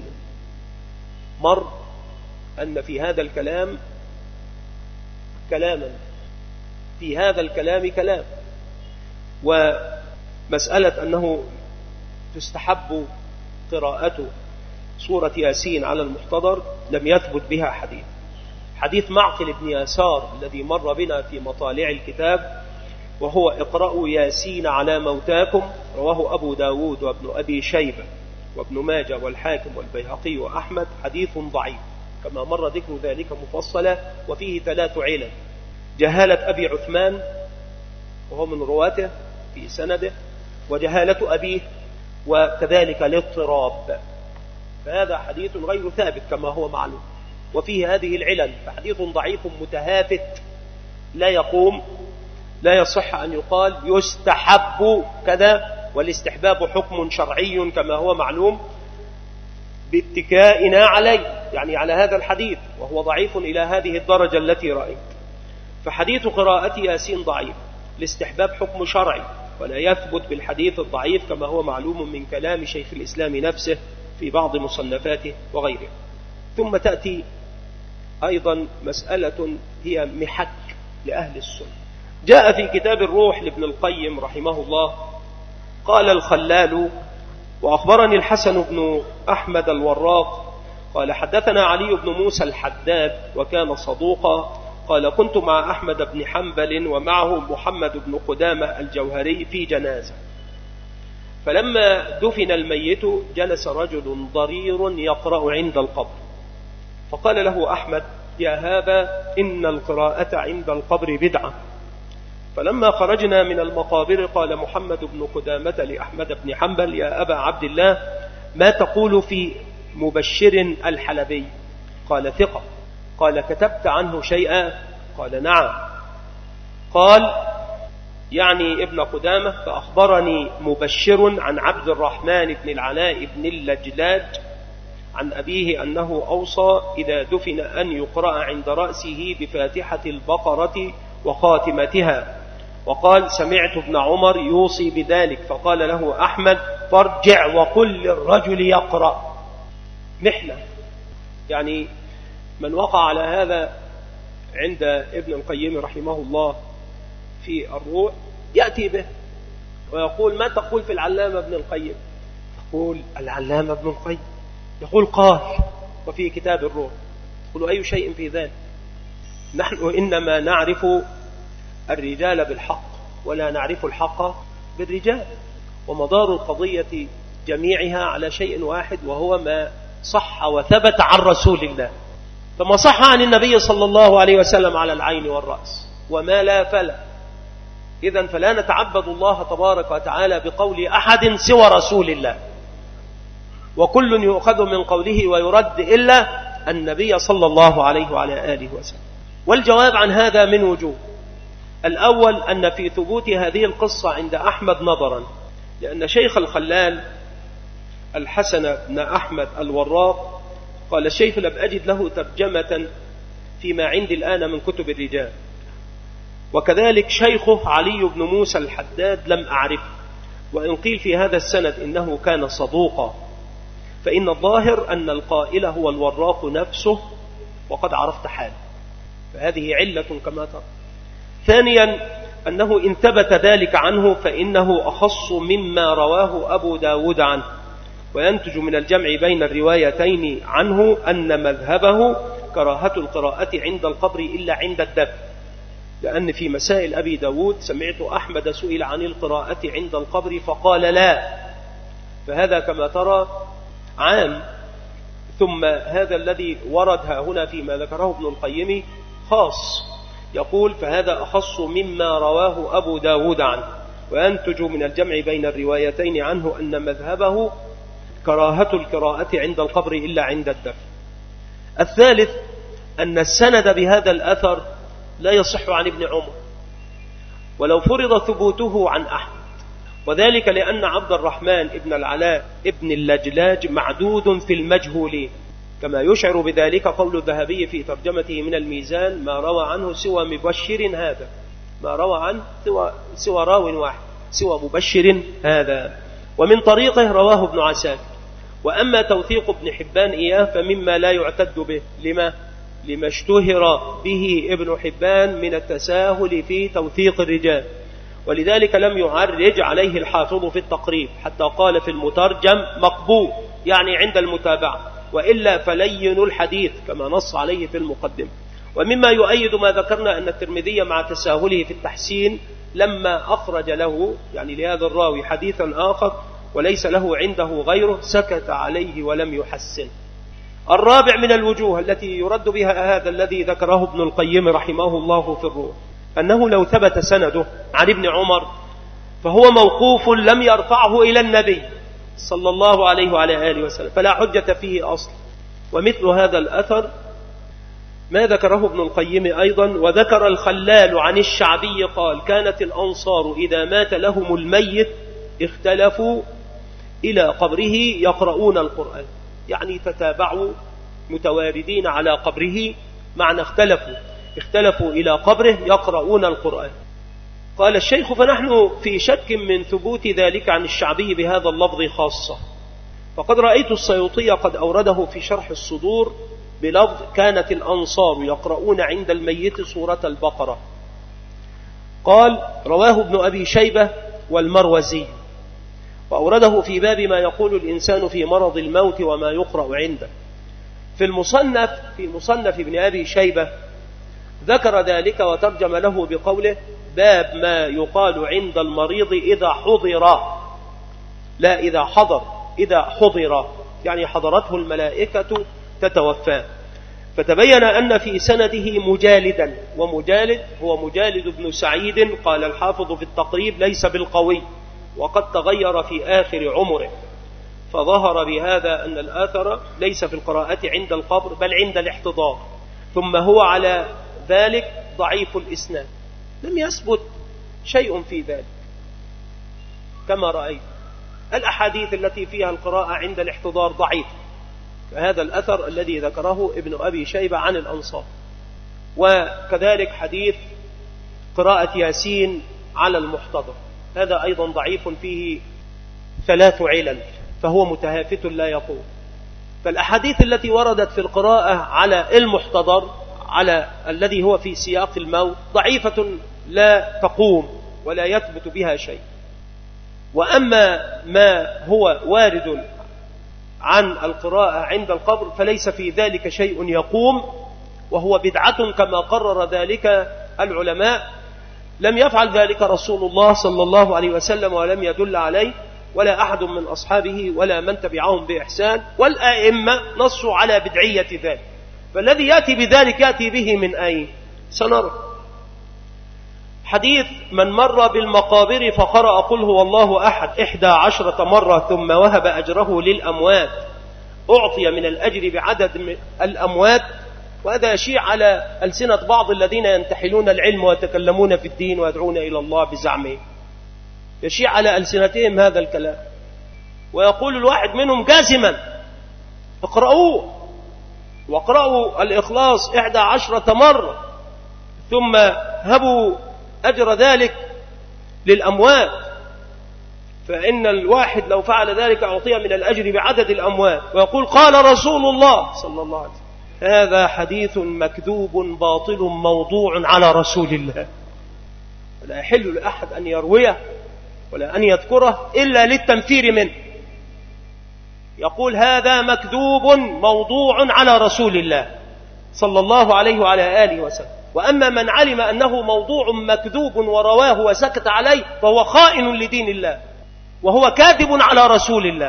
مر أن في هذا الكلام كلاما في هذا الكلام كلام ومسألة أنه تستحب قراءة سورة ياسين على المحتضر لم يثبت بها حديث. حديث معقل بن يسار الذي مر بنا في مطالع الكتاب، وهو: اقرأوا ياسين على موتاكم، رواه أبو داود وابن أبي شيبة وابن ماجه والحاكم والبيهقي وأحمد، حديث ضعيف، كما مر ذكر ذلك مفصلا، وفيه ثلاث علل: جهالة أبي عثمان وهو من رواته في سنده، وجهالة أبيه، وكذلك الاضطراب. فهذا حديث غير ثابت كما هو معلوم، وفيه هذه العلل، فحديث ضعيف متهافت لا يقوم، لا يصح أن يقال يستحب كذا، والاستحباب حكم شرعي كما هو معلوم باتكائنا عليه، يعني على هذا الحديث، وهو ضعيف إلى هذه الدرجة التي رأيت. فحديث قراءة ياسين ضعيف، الاستحباب حكم شرعي، ولا يثبت بالحديث الضعيف كما هو معلوم من كلام شيخ الإسلام نفسه في بعض مصنفاته وغيره. ثم تأتي أيضا مسألة هي محك لأهل السنة. جاء في كتاب الروح لابن القيم رحمه الله: قال الخلال: وأخبرني الحسن بن أحمد الوراق قال حدثنا علي بن موسى الحداد وكان صدوقا، قال: كنت مع أحمد بن حنبل ومعه محمد بن قدامة الجوهري في جنازة، فلما دفن الميت جلس رجل ضرير يقرأ عند القبر، فقال له أحمد: يا هذا إن القراءة عند القبر بدعة. فلما خرجنا من المقابر قال محمد بن قدامة لأحمد بن حنبل: يا أبا عبد الله، ما تقول في مبشر الحلبي؟ قال: ثقة. قال: كتبت عنه شيئا؟ قال: نعم. قال: يعني ابن قدامة: فأخبرني مبشر عن عبد الرحمن بن العلاء بن اللجلاج عن أبيه أنه أوصى إذا دفن أن يقرأ عند رأسه بفاتحة البقرة وخاتمتها، وقال سمعت ابن عمر يوصي بذلك، فقال له أحمد فارجع وقل للرجل يقرأ. محنة، يعني من وقع على هذا عند ابن القيم رحمه الله في الروح يأتي به ويقول ما تقول في العلامة ابن القيم؟ يقول العلامة ابن القيم يقول قال وفي كتاب الروح. يقول أي شيء في ذلك؟ نحن إنما نعرف الرجال بالحق ولا نعرف الحق بالرجال، ومدار القضية جميعها على شيء واحد، وهو ما صح وثبت عن رسول الله. فما صح عن النبي صلى الله عليه وسلم على العين والرأس، وما لا فلا. إذن فلا نتعبد الله تبارك وتعالى بقول أحد سوى رسول الله، وكل يؤخذ من قوله ويرد إلا النبي صلى الله عليه وعلى آله وسلم. والجواب عن هذا من وجوه. الأول أن في ثبوت هذه القصة عند أحمد نظرا، لأن شيخ الخلال الحسن بن أحمد الوراق قال الشيخ لم أجد له ترجمة فيما عندي الآن من كتب الرجال، وكذلك شيخه علي بن موسى الحداد لم أعرفه، وإن قيل في هذا السند إنه كان صدوقا، فإن الظاهر أن القائل هو الوراق نفسه وقد عرفت حاله، فهذه علة كما ترى. ثانيا أنه إن ثبت ذلك عنه فإنه أخص مما رواه أبو داود عنه، وينتج من الجمع بين الروايتين عنه أن مذهبه كراهة القراءة عند القبر إلا عند الدفن، لأن في مسائل أبي داود سمعت أحمد سئل عن القراءة عند القبر فقال لا، فهذا كما ترى عام. ثم هذا الذي ورد هنا فيما ذكره ابن القيم خاص، يقول فهذا أخص مما رواه أبو داود عنه، وينتج من الجمع بين الروايتين عنه أن مذهبه كراهة القراءة عند القبر إلا عند الدفن. الثالث أن السند بهذا الأثر لا يصح عن ابن عمر ولو فرض ثبوته عن أحمد، وذلك لأن عبد الرحمن ابن العلاء ابن اللجلاج معدود في المجهولين، كما يشعر بذلك قول الذهبي في ترجمته من الميزان ما روى عنه سوى مبشر هذا، ما روى عنه سوى, سوى راو واحد سوى مبشر هذا، ومن طريقه رواه ابن عساكر. وأما توثيق ابن حبان إياه فمما لا يعتد به، لما لما اشتهر به ابن حبان من التساهل في توثيق الرجال، ولذلك لم يعرج عليه الحافظ في التقريب حتى قال في المترجم مقبول، يعني عند المتابعة، وإلا فلين الحديث كما نص عليه في المقدمة. ومما يؤيد ما ذكرنا أن الترمذي مع تساهله في التحسين لما أخرج له يعني لهذا الراوي حديثا آخر وليس له عنده غيره سكت عليه ولم يحسن. الرابع من الوجوه التي يرد بها هذا الذي ذكره ابن القيم رحمه الله في الروح، أنه لو ثبت سنده عن ابن عمر فهو موقوف لم يرفعه إلى النبي صلى الله عليه وعلى آله وسلم، فلا حجة فيه أصل. ومثل هذا الأثر ما ذكره ابن القيم أيضا. وذكر الخلال عن الشعبي قال كانت الأنصار إذا مات لهم الميت اختلفوا إلى قبره يقرؤون القرآن، يعني تتابعوا متواردين على قبره، معنى اختلفوا اختلفوا إلى قبره يقرؤون القرآن. قال الشيخ فنحن في شك من ثبوت ذلك عن الشعبي بهذا اللفظ خاصة، فقد رأيت السيوطي قد أورده في شرح الصدور بلفظ كانت الأنصار يقرؤون عند الميت سورة البقرة. قال رواه ابن أبي شيبة والمروزي، وأورده في باب ما يقول الإنسان في مرض الموت وما يقرأ عنده. في المصنف في مصنف ابن أبي شيبة ذكر ذلك وترجم له بقوله باب ما يقال عند المريض إذا حضر، لا إذا حضر، إذا حضر يعني حضرته الملائكة تتوفاه. فتبين أن في سنده مجالدا، ومجالد هو مجالد بن سعيد قال الحافظ في التقريب ليس بالقوي، وقد تغير في آخر عمره، فظهر بهذا أن الآثر ليس في القراءة عند القبر بل عند الاحتضار. ثم هو على ذلك ضعيف الإسناد، لم يثبت شيء في ذلك كما رأيت. الأحاديث التي فيها القراءة عند الاحتضار ضعيف، فهذا الأثر الذي ذكره ابن أبي شيبة عن الأنصار. وكذلك حديث قراءة ياسين على المحتضر، هذا أيضا ضعيف فيه ثلاث علل، فهو متهافت لا يقوم. فالأحاديث التي وردت في القراءة على المحتضر على الذي هو في سياق الموت ضعيفة لا تقوم ولا يثبت بها شيء. وأما ما هو وارد عن القراءة عند القبر فليس في ذلك شيء يقوم، وهو بدعة كما قرر ذلك العلماء. لم يفعل ذلك رسول الله صلى الله عليه وسلم ولم يدل عليه ولا أحد من أصحابه ولا من تبعهم بإحسان، والآئمة نصوا على بدعية ذلك. فالذي يأتي بذلك يأتي به من أين؟ سنرى. حديث من مر بالمقابر فقرأ قل هو الله أحد إحدى عشرة مرة ثم وهب أجره للأموات أعطي من الأجر بعدد الأموات. وهذا يشيع على ألسنة بعض الذين ينتحلون العلم ويتكلمون في الدين ويدعون إلى الله بزعمه، يشيع على ألسنتهم هذا الكلام، ويقول الواحد منهم جازما اقرأوه واقرأوا الإخلاص إحدى عشرة مرة ثم هبوا أجر ذلك للأموات، فإن الواحد لو فعل ذلك أعطي من الأجر بعدد الأموات. ويقول قال رسول الله صلى الله عليه وسلم. هذا حديث مكذوب باطل موضوع على رسول الله، لا يحل لأحد أن يرويه ولا أن يذكره إلا للتنفير منه. يقول هذا مكذوب موضوع على رسول الله صلى الله عليه وعلى آله وسلم. وأما من علم أنه موضوع مكذوب ورواه وسكت عليه فهو خائن لدين الله وهو كاذب على رسول الله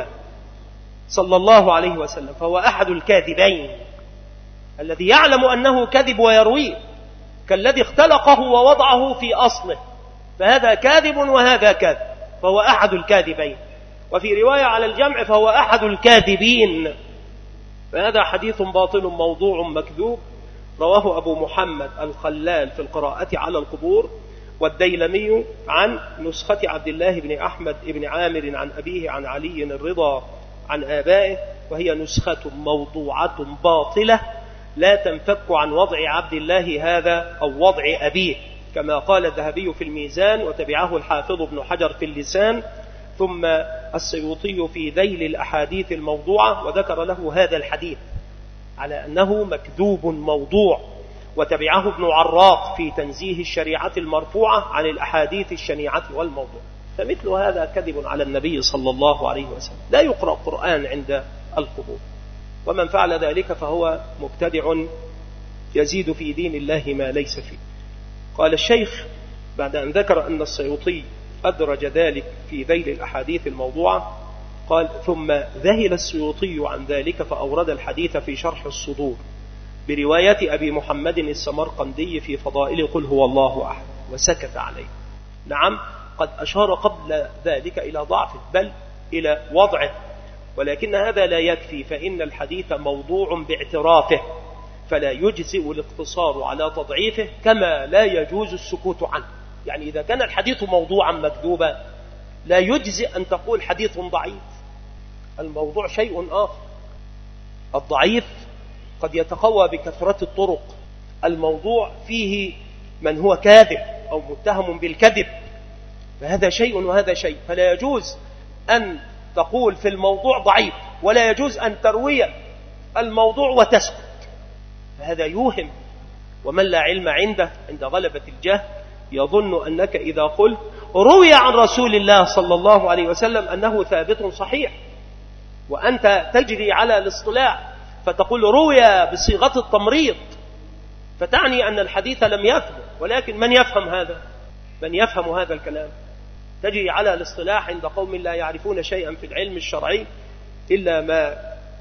صلى الله عليه وسلم، فهو أحد الكاذبين الذي يعلم أنه كذب ويرويه، كالذي اختلقه ووضعه في أصله، فهذا كاذب وهذا كاذب، فهو أحد الكاذبين. وفي رواية على الجمع فهو أحد الكاذبين. فهذا حديث باطل موضوع مكذوب رواه أبو محمد الخلال في القراءة على القبور، والديلمي عن نسخة عبد الله بن أحمد بن عامر عن أبيه عن علي الرضا عن آبائه، وهي نسخة موضوعة باطلة لا تنفك عن وضع عبد الله هذا أو وضع أبيه، كما قال الذهبي في الميزان وتبعه الحافظ ابن حجر في اللسان، ثم السيوطي في ذيل الأحاديث الموضوعة وذكر له هذا الحديث على أنه مكذوب موضوع، وتبعه ابن عراق في تنزيه الشريعة المرفوعة عن الأحاديث الشنيعة والموضوع. فمثل هذا كذب على النبي صلى الله عليه وسلم. لا يقرأ قرآن عند القبور، ومن فعل ذلك فهو مبتدع يزيد في دين الله ما ليس فيه. قال الشيخ بعد أن ذكر أن السيوطي أدرج ذلك في ذيل الأحاديث الموضوعة، قال ثم ذهل السيوطي عن ذلك فأورد الحديث في شرح الصدور برواية أبي محمد السمرقندي في فضائل قل هو الله أحد وسكت عليه. نعم قد أشار قبل ذلك إلى ضعفه بل إلى وضعه، ولكن هذا لا يكفي، فإن الحديث موضوع باعترافه فلا يجزئ الاقتصار على تضعيفه كما لا يجوز السكوت عنه. يعني إذا كان الحديث موضوعا مكذوبا لا يجزئ أن تقول حديث ضعيف. الموضوع شيء آخر. الضعيف قد يتقوى بكثرة الطرق، الموضوع فيه من هو كاذب أو متهم بالكذب، فهذا شيء وهذا شيء. فلا يجوز أن تقول في الموضوع ضعيف، ولا يجوز أن تروي الموضوع وتسكت، فهذا يوهم. ومن لا علم عنده عند غلبة الجهل يظن أنك إذا قلت روي عن رسول الله صلى الله عليه وسلم أنه ثابت صحيح، وأنت تجري على الاصطلاح فتقول روي بصيغة التمريض، فتعني أن الحديث لم يثبت. ولكن من يفهم هذا؟ من يفهم هذا الكلام؟ تجري على الاصطلاح عند قوم لا يعرفون شيئا في العلم الشرعي إلا ما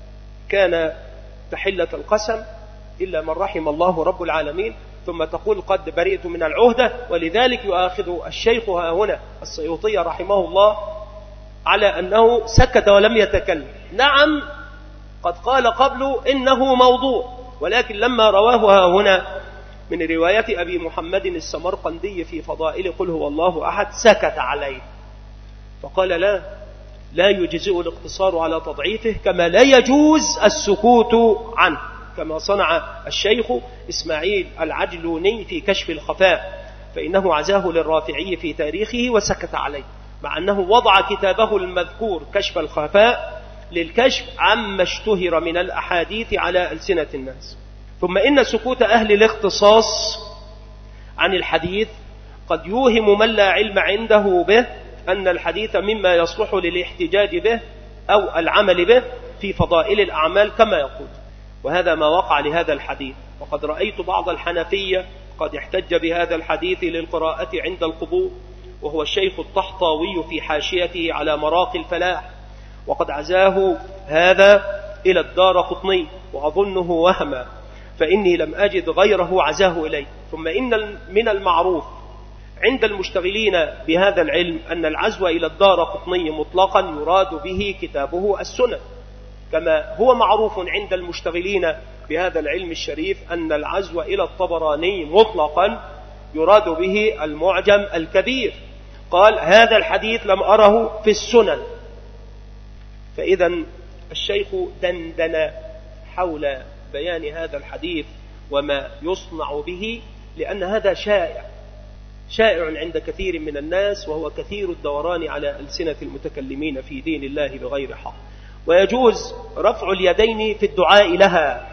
كان تحلة القسم، إلا من رحم الله رب العالمين، ثم تقول قد برئت من العهدة. ولذلك يؤاخذ الشيخ ها هنا السيوطي رحمه الله على أنه سكت ولم يتكلم. نعم قد قال قبله إنه موضوع، ولكن لما رواه ها هنا من رواية أبي محمد السمرقندي في فضائل قل هو الله أحد سكت عليه، فقال لا لا يجزئ الاقتصار على تضعيفه كما لا يجوز السكوت عنه، كما صنع الشيخ إسماعيل العجلوني في كشف الخفاء، فإنه عزاه للرافعي في تاريخه وسكت عليه، مع أنه وضع كتابه المذكور كشف الخفاء للكشف عما اشتهر من الأحاديث على ألسنة الناس. ثم إن سكوت أهل الاختصاص عن الحديث قد يوهم من لا علم عنده به أن الحديث مما يصلح للاحتجاج به أو العمل به في فضائل الأعمال كما يقول، وهذا ما وقع لهذا الحديث. وقد رأيت بعض الحنفية قد احتج بهذا الحديث للقراءة عند القبور، وهو الشيخ الطحطاوي في حاشيته على مراقي الفلاح، وقد عزاه هذا إلى الدارقطني وأظنه وهما، فإني لم أجد غيره عزاه إليه. ثم إن من المعروف عند المشتغلين بهذا العلم أن العزو إلى الدارقطني مطلقا يراد به كتابه السنن، كما هو معروف عند المشتغلين بهذا العلم الشريف أن العزو إلى الطبراني مطلقا يراد به المعجم الكبير. قال هذا الحديث لم أره في السنن. فإذا الشيخ دندن حول بيان هذا الحديث وما يصنع به، لأن هذا شائع شائع عند كثير من الناس، وهو كثير الدوران على ألسنة المتكلمين في دين الله بغير حق. ويجوز رفع اليدين في الدعاء لها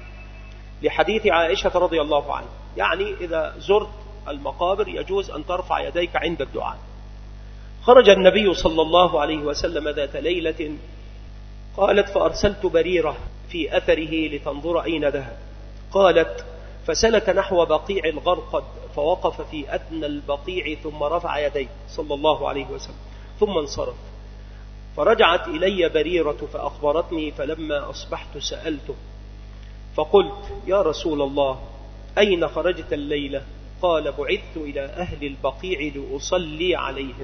لحديث عائشة رضي الله عنها، يعني إذا زرت المقابر يجوز أن ترفع يديك عند الدعاء. خرج النبي صلى الله عليه وسلم ذات ليلة، قالت فأرسلت بريرة في أثره لتنظر أين ذهب، قالت فسلك نحو بقيع الغرقد فوقف في أدنى البقيع ثم رفع يديه صلى الله عليه وسلم ثم انصرف. فرجعت إلي بريرة فأخبرتني، فلما أصبحت سألته فقلت يا رسول الله أين خرجت الليلة؟ قال بعثت إلى أهل البقيع لأصلي عليهم.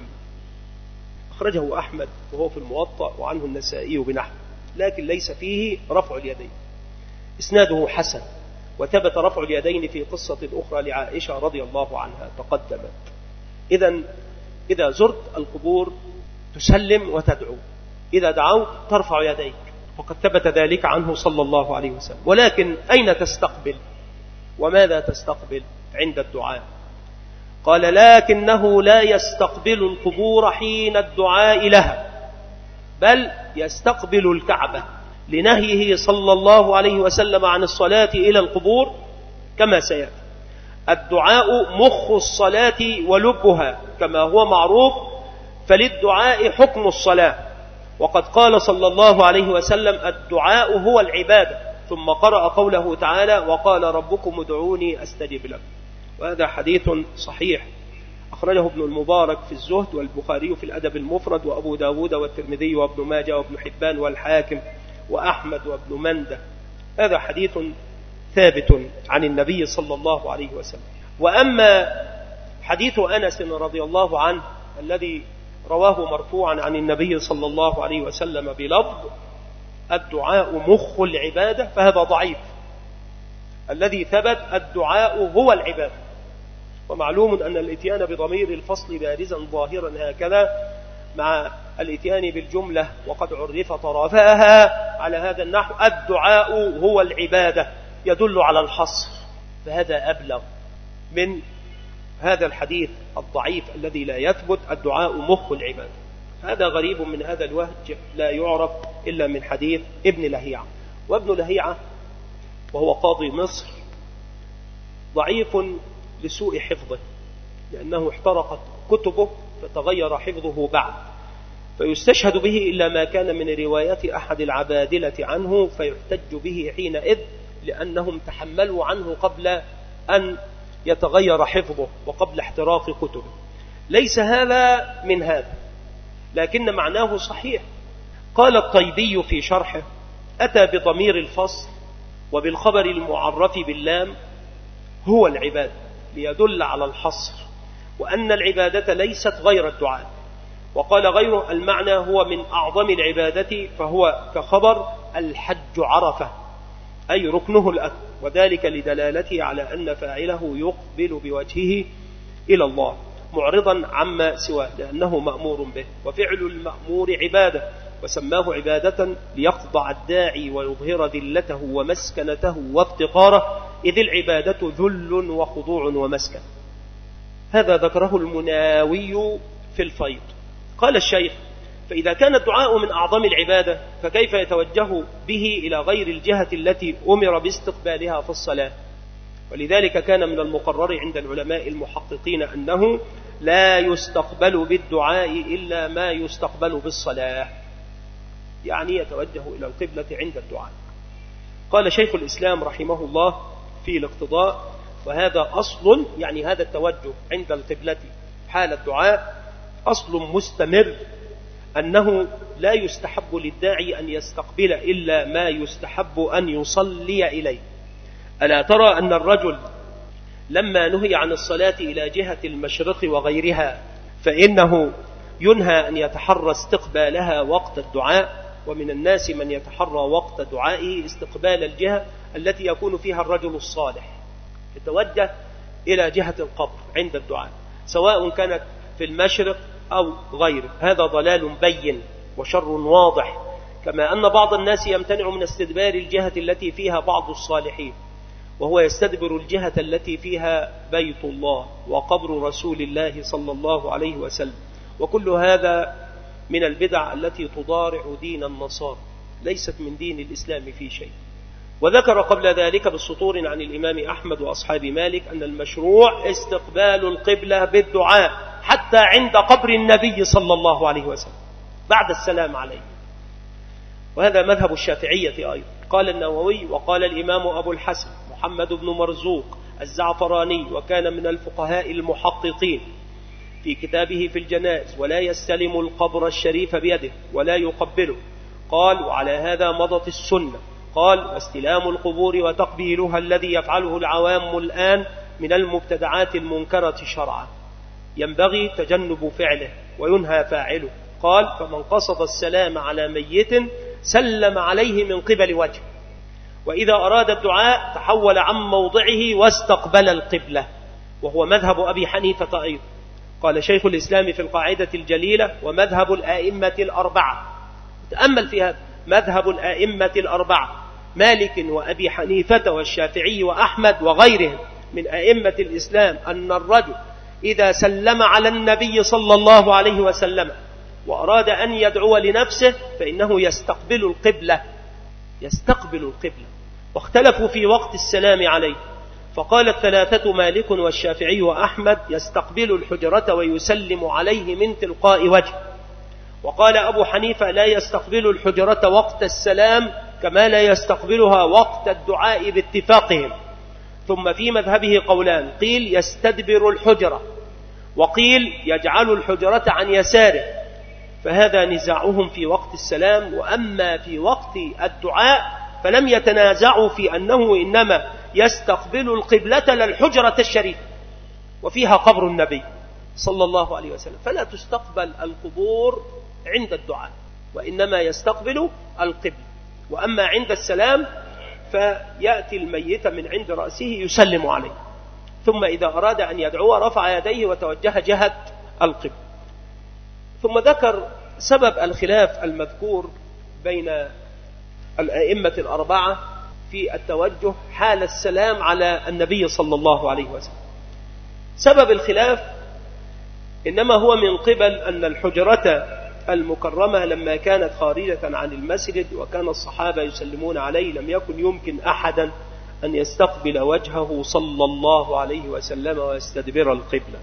أخرجه أحمد وهو في الموطأ وعنه النسائي بنحو، لكن ليس فيه رفع اليدين. إسناده حسن، وثبت رفع اليدين في قصة أخرى لعائشة رضي الله عنها تقدمت. إذن إذا زرت القبور تسلم وتدعو، إذا دعوت ترفع يديك، وقد ثبت ذلك عنه صلى الله عليه وسلم. ولكن أين تستقبل وماذا تستقبل عند الدعاء؟ قال لكنه لا يستقبل القبور حين الدعاء لها، بل يستقبل الكعبة لنهيه صلى الله عليه وسلم عن الصلاة إلى القبور كما سيأتي. الدعاء مخ الصلاة ولبها كما هو معروف، فللدعاء حكم الصلاة، وقد قال صلى الله عليه وسلم الدعاء هو العبادة، ثم قرأ قوله تعالى وقال ربكم ادعوني أستجب لكم، وهذا حديث صحيح أخرجه ابن المبارك في الزهد، والبخاري في الأدب المفرد، وأبو داود والترمذي وابن ماجه وابن حبان والحاكم وأحمد وابن منده. هذا حديث ثابت عن النبي صلى الله عليه وسلم. وأما حديث أنس رضي الله عنه الذي رواه مرفوعا عن النبي صلى الله عليه وسلم بلفظ الدعاء مخ العبادة، فهذا ضعيف. الذي ثبت الدعاء هو العبادة، ومعلوم أن الاتيان بضمير الفصل بارزا ظاهرا هكذا مع الاتيان بالجملة وقد عرف طرفها على هذا النحو الدعاء هو العبادة يدل على الحصر، فهذا أبلغ من هذا الحديث الضعيف الذي لا يثبت الدعاء مخ العبادة. هذا غريب من هذا الوجه لا يعرف إلا من حديث ابن لهيعة. وابن لهيعة وهو قاضي مصر ضعيف لسوء حفظه، لأنه احترقت كتبه فتغير حفظه بعد، فيستشهد به إلا ما كان من روايات أحد العبادلة عنه فيحتج به حينئذ، لأنهم تحملوا عنه قبل أن يتغير حفظه وقبل احتراق كتبه. ليس هذا من هذا، لكن معناه صحيح. قال الطيبي في شرحه أتى بضمير الفصل وبالخبر المعرف باللام هو العبادة ليدل على الحصر، وأن العبادة ليست غير الدعاء. وقال غيره المعنى هو من أعظم العبادة، فهو كخبر الحج عرفة أي ركنه الأكبر، وذلك لدلالته على أن فاعله يقبل بوجهه إلى الله معرضا عما سواه، لأنه مأمور به، وفعل المأمور عبادة، وسماه عبادة ليخضع الداعي ويظهر ذلته ومسكنته وافتقاره، إذ العبادة ذل وخضوع ومسكن. هذا ذكره المناوي في الفيض. قال الشيخ: فإذا كان الدعاء من أعظم العبادة فكيف يتوجه به إلى غير الجهة التي أمر باستقبالها في الصلاة؟ ولذلك كان من المقرر عند العلماء المحققين أنه لا يستقبل بالدعاء إلا ما يستقبل بالصلاة، يعني يتوجه إلى القبلة عند الدعاء. قال شيخ الإسلام رحمه الله في الاقتضاء: وهذا أصل، يعني هذا التوجه عند القبلة حال الدعاء أصل مستمر، أنه لا يستحب للداعي أن يستقبل إلا ما يستحب أن يصلي إليه. ألا ترى أن الرجل لما نهي عن الصلاة إلى جهة المشرق وغيرها فإنه ينهى أن يتحرى استقبالها وقت الدعاء، ومن الناس من يتحرى وقت دعائه استقبال الجهة التي يكون فيها الرجل الصالح، يتوجه إلى جهة القبر عند الدعاء سواء كانت في المشرق أو غيره. هذا ضلال بين وشر واضح، كما أن بعض الناس يمتنع من استدبار الجهة التي فيها بعض الصالحين، وهو يستدبر الجهة التي فيها بيت الله وقبر رسول الله صلى الله عليه وسلم. وكل هذا من البدع التي تضارع دين النصارى، ليست من دين الإسلام في شيء. وذكر قبل ذلك بالسطور عن الإمام أحمد وأصحاب مالك أن المشروع استقبال القبلة بالدعاء حتى عند قبر النبي صلى الله عليه وسلم بعد السلام عليه، وهذا مذهب الشافعية أيضا. قال النووي: وقال الإمام أبو الحسن محمد بن مرزوق الزعفراني، وكان من الفقهاء المحققين، في كتابه في الجنائز: ولا يستلم القبر الشريف بيده ولا يقبله. قال: وعلى هذا مضت السنة. قال: واستلام القبور وتقبيلها الذي يفعله العوام الآن من المبتدعات المنكرة شرعا، ينبغي تجنب فعله وينهى فاعله. قال: فمن قصد السلام على ميت سلم عليه من قبل وجه، وإذا أراد الدعاء تحول عن موضعه واستقبل القبلة، وهو مذهب أبي حنيفة أيضا. قال شيخ الإسلام في القاعدة الجليلة: ومذهب الآئمة الأربعة. تأمل في هذا: مذهب الآئمة الأربعة مالك وأبي حنيفة والشافعي وأحمد وغيرهم من أئمة الإسلام أن الرجل إذا سلم على النبي صلى الله عليه وسلم وأراد أن يدعو لنفسه فإنه يستقبل القبلة، يستقبل القبلة. واختلفوا في وقت السلام عليه، فقال الثلاثة مالك والشافعي وأحمد: يستقبل الحجرة ويسلم عليه من تلقاء وجه. وقال أبو حنيفة: لا يستقبل الحجرة وقت السلام كما لا يستقبلها وقت الدعاء باتفاقهم. ثم في مذهبه قولان: قيل يستدبر الحجرة، وقيل يجعل الحجرة عن يساره، فهذا نزاعهم في وقت السلام. وأما في وقت الدعاء فلم يتنازعوا في أنه إنما يستقبل القبلة للحجرة الشريفة وفيها قبر النبي صلى الله عليه وسلم، فلا تستقبل القبور عند الدعاء، وإنما يستقبل القبلة. وأما عند السلام فيأتي الميت من عند رأسه يسلم عليه، ثم إذا أراد أن يدعو رفع يديه وتوجه جهة القبلة. ثم ذكر سبب الخلاف المذكور بين الأئمة الأربعة في التوجه حال السلام على النبي صلى الله عليه وسلم. سبب الخلاف إنما هو من قبل أن الحجرة المكرمة لما كانت خارجة عن المسجد وكان الصحابة يسلمون عليه لم يكن يمكن أحدا أن يستقبل وجهه صلى الله عليه وسلم ويستدبر القبلة.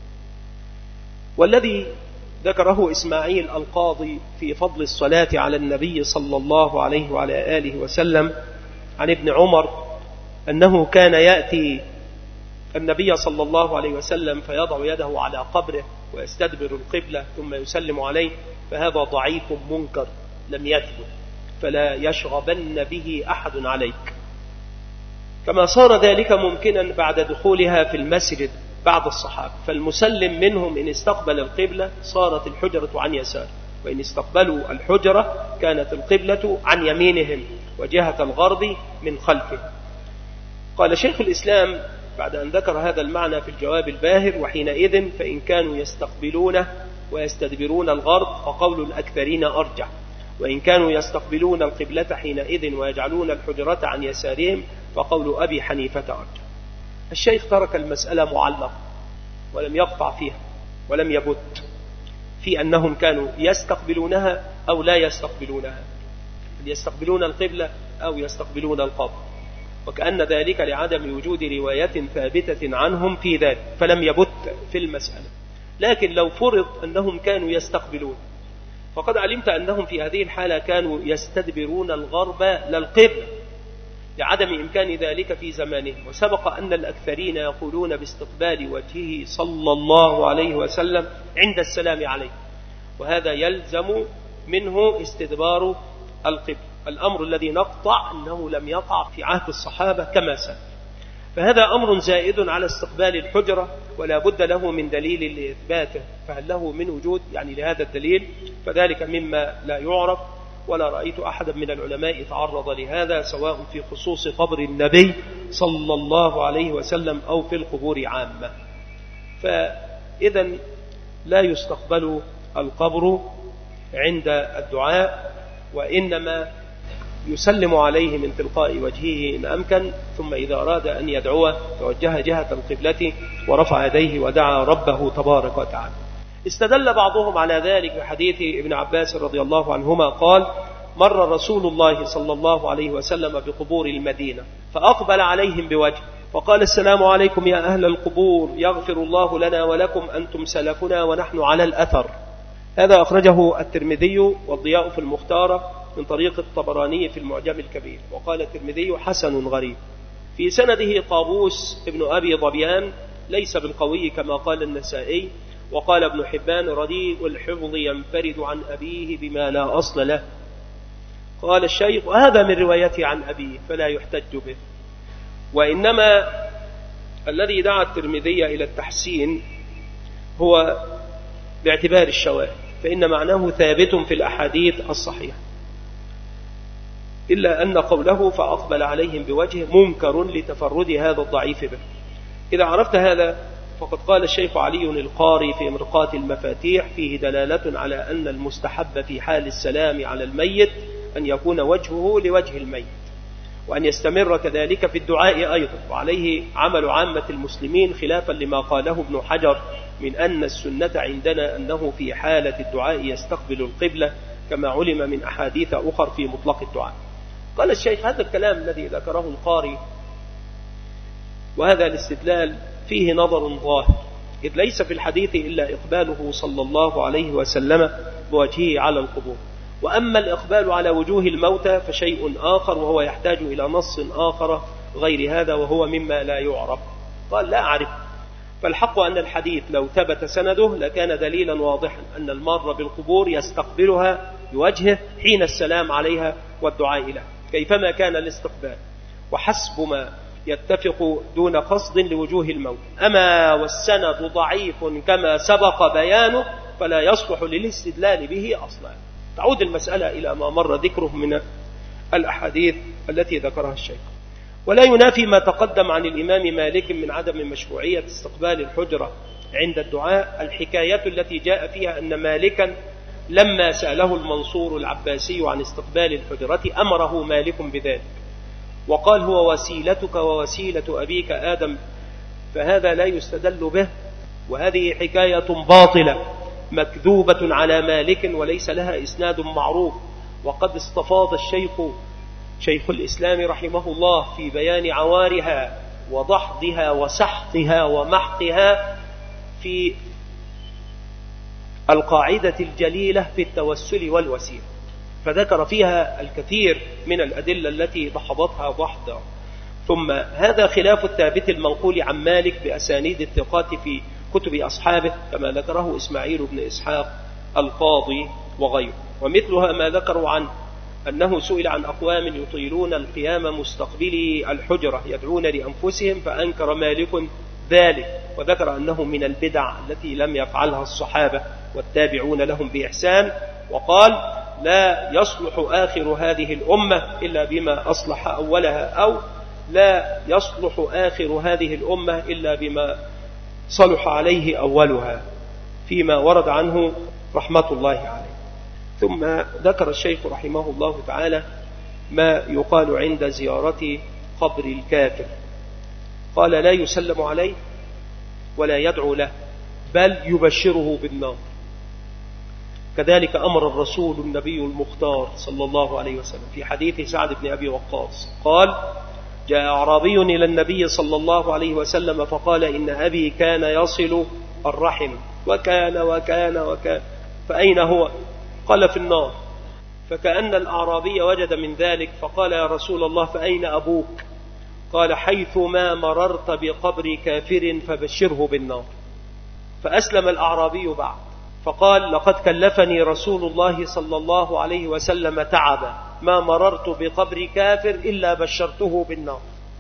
والذي ذكره إسماعيل القاضي في فضل الصلاة على النبي صلى الله عليه وعلى آله وسلم عن ابن عمر أنه كان يأتي النبي صلى الله عليه وسلم فيضع يده على قبره ويستدبر القبلة ثم يسلم عليه، فهذا ضعيف منكر لم يثبت، فلا يشغبن به أحد عليك. كما صار ذلك ممكنا بعد دخولها في المسجد بعد الصحابة، فالمسلم منهم إن استقبل القبلة صارت الحجرة عن يسار، وإن استقبلوا الحجرة كانت القبلة عن يمينهم وجهة الغرب من خلفه. قال شيخ الإسلام بعد أن ذكر هذا المعنى في الجواب الباهر: وحينئذ فإن كانوا يستقبلون ويستدبرون الغرب فقول الأكثرين أرجح، وإن كانوا يستقبلون القبلة حينئذ ويجعلون الحجرة عن يسارهم فقول أبي حنيفة أرجح. الشيخ ترك المسألة معلقة ولم يقطع فيها ولم يبت في أنهم كانوا يستقبلونها أو لا يستقبلونها، يستقبلون القبلة أو يستقبلون القبر، وكأن ذلك لعدم وجود رواية ثابتة عنهم في ذلك فلم يبت في المسألة. لكن لو فرض أنهم كانوا يستقبلون فقد علمت أنهم في هذه الحالة كانوا يستدبرون الغرب للقبلة لعدم إمكان ذلك في زمانهم، وسبق أن الأكثرين يقولون باستقبال وجهه صلى الله عليه وسلم عند السلام عليه، وهذا يلزم منه استدبار القبلة، الأمر الذي نقطع أنه لم يقع في عهد الصحابة كما سأل. فهذا أمر زائد على استقبال الحجرة ولا بد له من دليل لإثباته، فهل له من وجود يعني لهذا الدليل؟ فذلك مما لا يعرف، ولا رأيت أحدا من العلماء تعرض لهذا سواء في خصوص قبر النبي صلى الله عليه وسلم أو في القبور عامة. فإذا لا يستقبل القبر عند الدعاء، وإنما يسلم عليه من تلقاء وجهه إن أمكن، ثم إذا أراد أن يدعوه توجه جهة القبلة ورفع يديه ودعا ربه تبارك وتعالى. استدل بعضهم على ذلك بحديث ابن عباس رضي الله عنهما قال: مر رسول الله صلى الله عليه وسلم بقبور المدينة فأقبل عليهم بوجه فقال: السلام عليكم يا أهل القبور، يغفر الله لنا ولكم، أنتم سلفنا ونحن على الأثر. هذا أخرجه الترمذي والضياء في المختارة من طريق الطبراني في المعجم الكبير، وقال الترمذي حسن غريب. في سنده طابوس ابن أبي ظبيان ليس بالقوي كما قال النسائي، وقال ابن حبان: رديء الحفظ ينفرد عن أبيه بما لا أصل له. قال الشيخ: وهذا من روايته عن أبيه فلا يحتج به، وإنما الذي دعا الترمذي إلى التحسين هو باعتبار الشواهد، فإن معناه ثابت في الأحاديث الصحيحة، إلا أن قوله فأقبل عليهم بوجه منكر لتفرد هذا الضعيف به. إذا عرفت هذا فقد قال الشيخ علي القاري في مرقات المفاتيح: فيه دلالة على أن المستحب في حال السلام على الميت أن يكون وجهه لوجه الميت، وأن يستمر كذلك في الدعاء أيضا، وعليه عمل عامة المسلمين خلافا لما قاله ابن حجر من أن السنة عندنا أنه في حالة الدعاء يستقبل القبلة، كما علم من أحاديث أخر في مطلق الدعاء. قال الشيخ: هذا الكلام الذي ذكره القاري وهذا الاستدلال فيه نظر ظاهر، إذ ليس في الحديث إلا إقباله صلى الله عليه وسلم بوجهه على القبور، وأما الإقبال على وجوه الموتى فشيء آخر، وهو يحتاج إلى نص آخر غير هذا، وهو مما لا يعرف. قال: لا أعرف. فالحق أن الحديث لو ثبت سنده لكان دليلا واضحا أن المار بالقبور يستقبلها بوجهه حين السلام عليها والدعاء إليها كيفما كان الاستقبال، وحسب ما يتفق دون قصد لوجوه الموت. أما والسند ضعيف كما سبق بيانه فلا يصلح للاستدلال به أصلا. تعود المسألة إلى ما مر ذكره من الأحاديث التي ذكرها الشيخ. ولا ينافي ما تقدم عن الإمام مالك من عدم مشروعية استقبال الحجرة عند الدعاء الحكاية التي جاء فيها أن مالكا لما سأله المنصور العباسي عن استقبال الحجرة أمره مالك بذلك، وقال: هو وسيلتك ووسيلة أبيك آدم، فهذا لا يستدل به، وهذه حكاية باطلة مكذوبة على مالك وليس لها إسناد معروف. وقد استفاض الشيخ شيخ الإسلام رحمه الله في بيان عوارها وضحضها وسحقها ومحقها في القاعدة الجليلة في التوسل والوسيلة، فذكر فيها الكثير من الأدلة التي دحضتها ضحضا. ثم هذا خلاف الثابت المنقول عن مالك بأسانيد الثقات في كتب أصحابه كما ذكره إسماعيل بن إسحاق القاضي وغيره. ومثلها ما ذكروا عنه أنه سئل عن أقوام يطيلون القيام مستقبلي الحجرة يدعون لأنفسهم فأنكر مالك ذلك، وذكر أنه من البدع التي لم يفعلها الصحابة والتابعون لهم بإحسان، وقال: لا يصلح آخر هذه الأمة إلا بما أصلح أولها، أو لا يصلح آخر هذه الأمة إلا بما صلح عليه أولها، فيما ورد عنه رحمة الله عليه. ثم ذكر الشيخ رحمه الله تعالى ما يقال عند زيارة قبر الكافر. قال: لا يسلم عليه ولا يدعو له، بل يبشره بالنار. كذلك أمر الرسول النبي المختار صلى الله عليه وسلم في حديث سعد بن أبي وقاص قال: جاء أعرابي إلى النبي صلى الله عليه وسلم فقال: إن أبي كان يصل الرحم وكان وكان وكان، فأين هو؟ قال: في النار. فكأن الأعرابي وجد من ذلك فقال: يا رسول الله فأين أبوك؟ قال: حيث ما مررت بقبر كافر فبشره بالنار. فأسلم الأعرابي بعد فقال: لقد كلفني رسول الله صلى الله عليه وسلم تعبا ما مررت بقبر كافر إلا بشرته بالنار.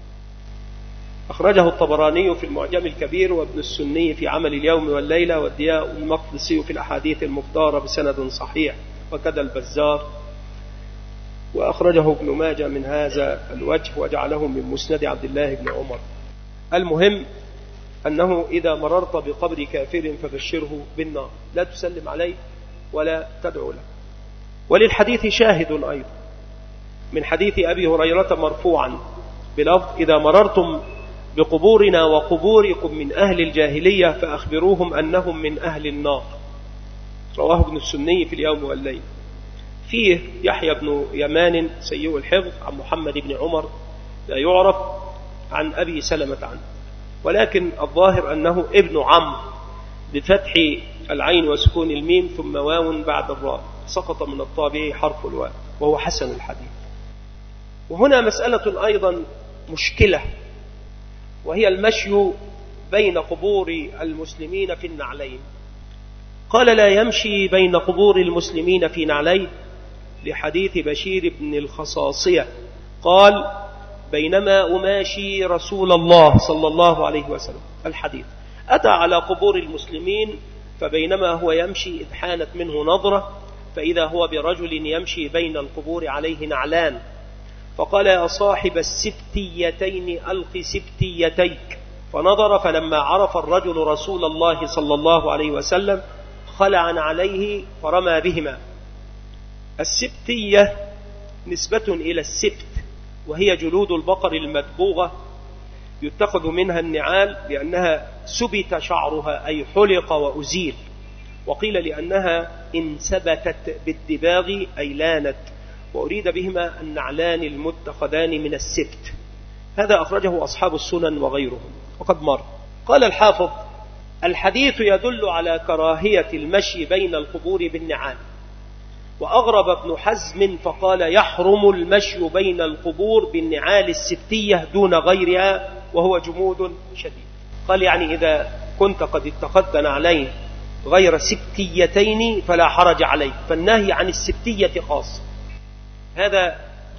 أخرجه الطبراني في المعجم الكبير، وابن السني في عمل اليوم والليلة، والضياء المقدسي في الأحاديث المختارة بسند صحيح، وكذا البزار. وأخرجه ابن ماجه من هذا الوجه وجعله من مسند عبد الله بن عمر. المهم أنه إذا مررت بقبر كافر فبشره بالنار، لا تسلم عليه ولا تدعو له. وللحديث شاهد أيضا من حديث أبي هريرة مرفوعا بلفظ: إذا مررتم بقبورنا وقبوركم من أهل الجاهلية فأخبروهم أنهم من أهل النار. رواه ابن السني في اليوم والليل. فيه يحيى بن يمان سيء الحفظ عن محمد بن عمر لا يعرف عن أبي سلمة عنه، ولكن الظاهر أنه ابن عمرو بفتح العين وسكون الميم ثم واو بعد الراء، سقط من الطابع حرف الواو، وهو حسن الحديث. وهنا مسألة أيضا مشكلة، وهي المشي بين قبور المسلمين في النعلين. قال: لا يمشي بين قبور المسلمين في نعلين، لحديث بشير بن الخصاصية قال: بينما أماشي رسول الله صلى الله عليه وسلم، الحديث، أتى على قبور المسلمين فبينما هو يمشي إذ حانت منه نظرة فإذا هو برجل يمشي بين القبور عليه نعلان، فقال: يا صاحب السبتيتين ألق سبتيتيك. فنظر فلما عرف الرجل رسول الله صلى الله عليه وسلم خلع عليه فرمى بهما. السبتية نسبة إلى السبت، وهي جلود البقر المدبوغة يتخذ منها النعال لأنها سبت شعرها أي حلق وأزيل، وقيل لأنها انسبتت بالدباغ أي لانت، وأريد بهما النعلان المتخذان من السبت. هذا أخرجه أصحاب السنن وغيرهم وقد مر. قال الحافظ: الحديث يدل على كراهية المشي بين القبور بالنعال. وأغرب ابن حزم فقال: يحرم المشي بين القبور بالنعال السبتية دون غيرها، وهو جمود شديد. قال: يعني إذا كنت قد اتخذت نعلين غير سبتيتين فلا حرج عليك، فالنهي عن السبتية خاص. هذا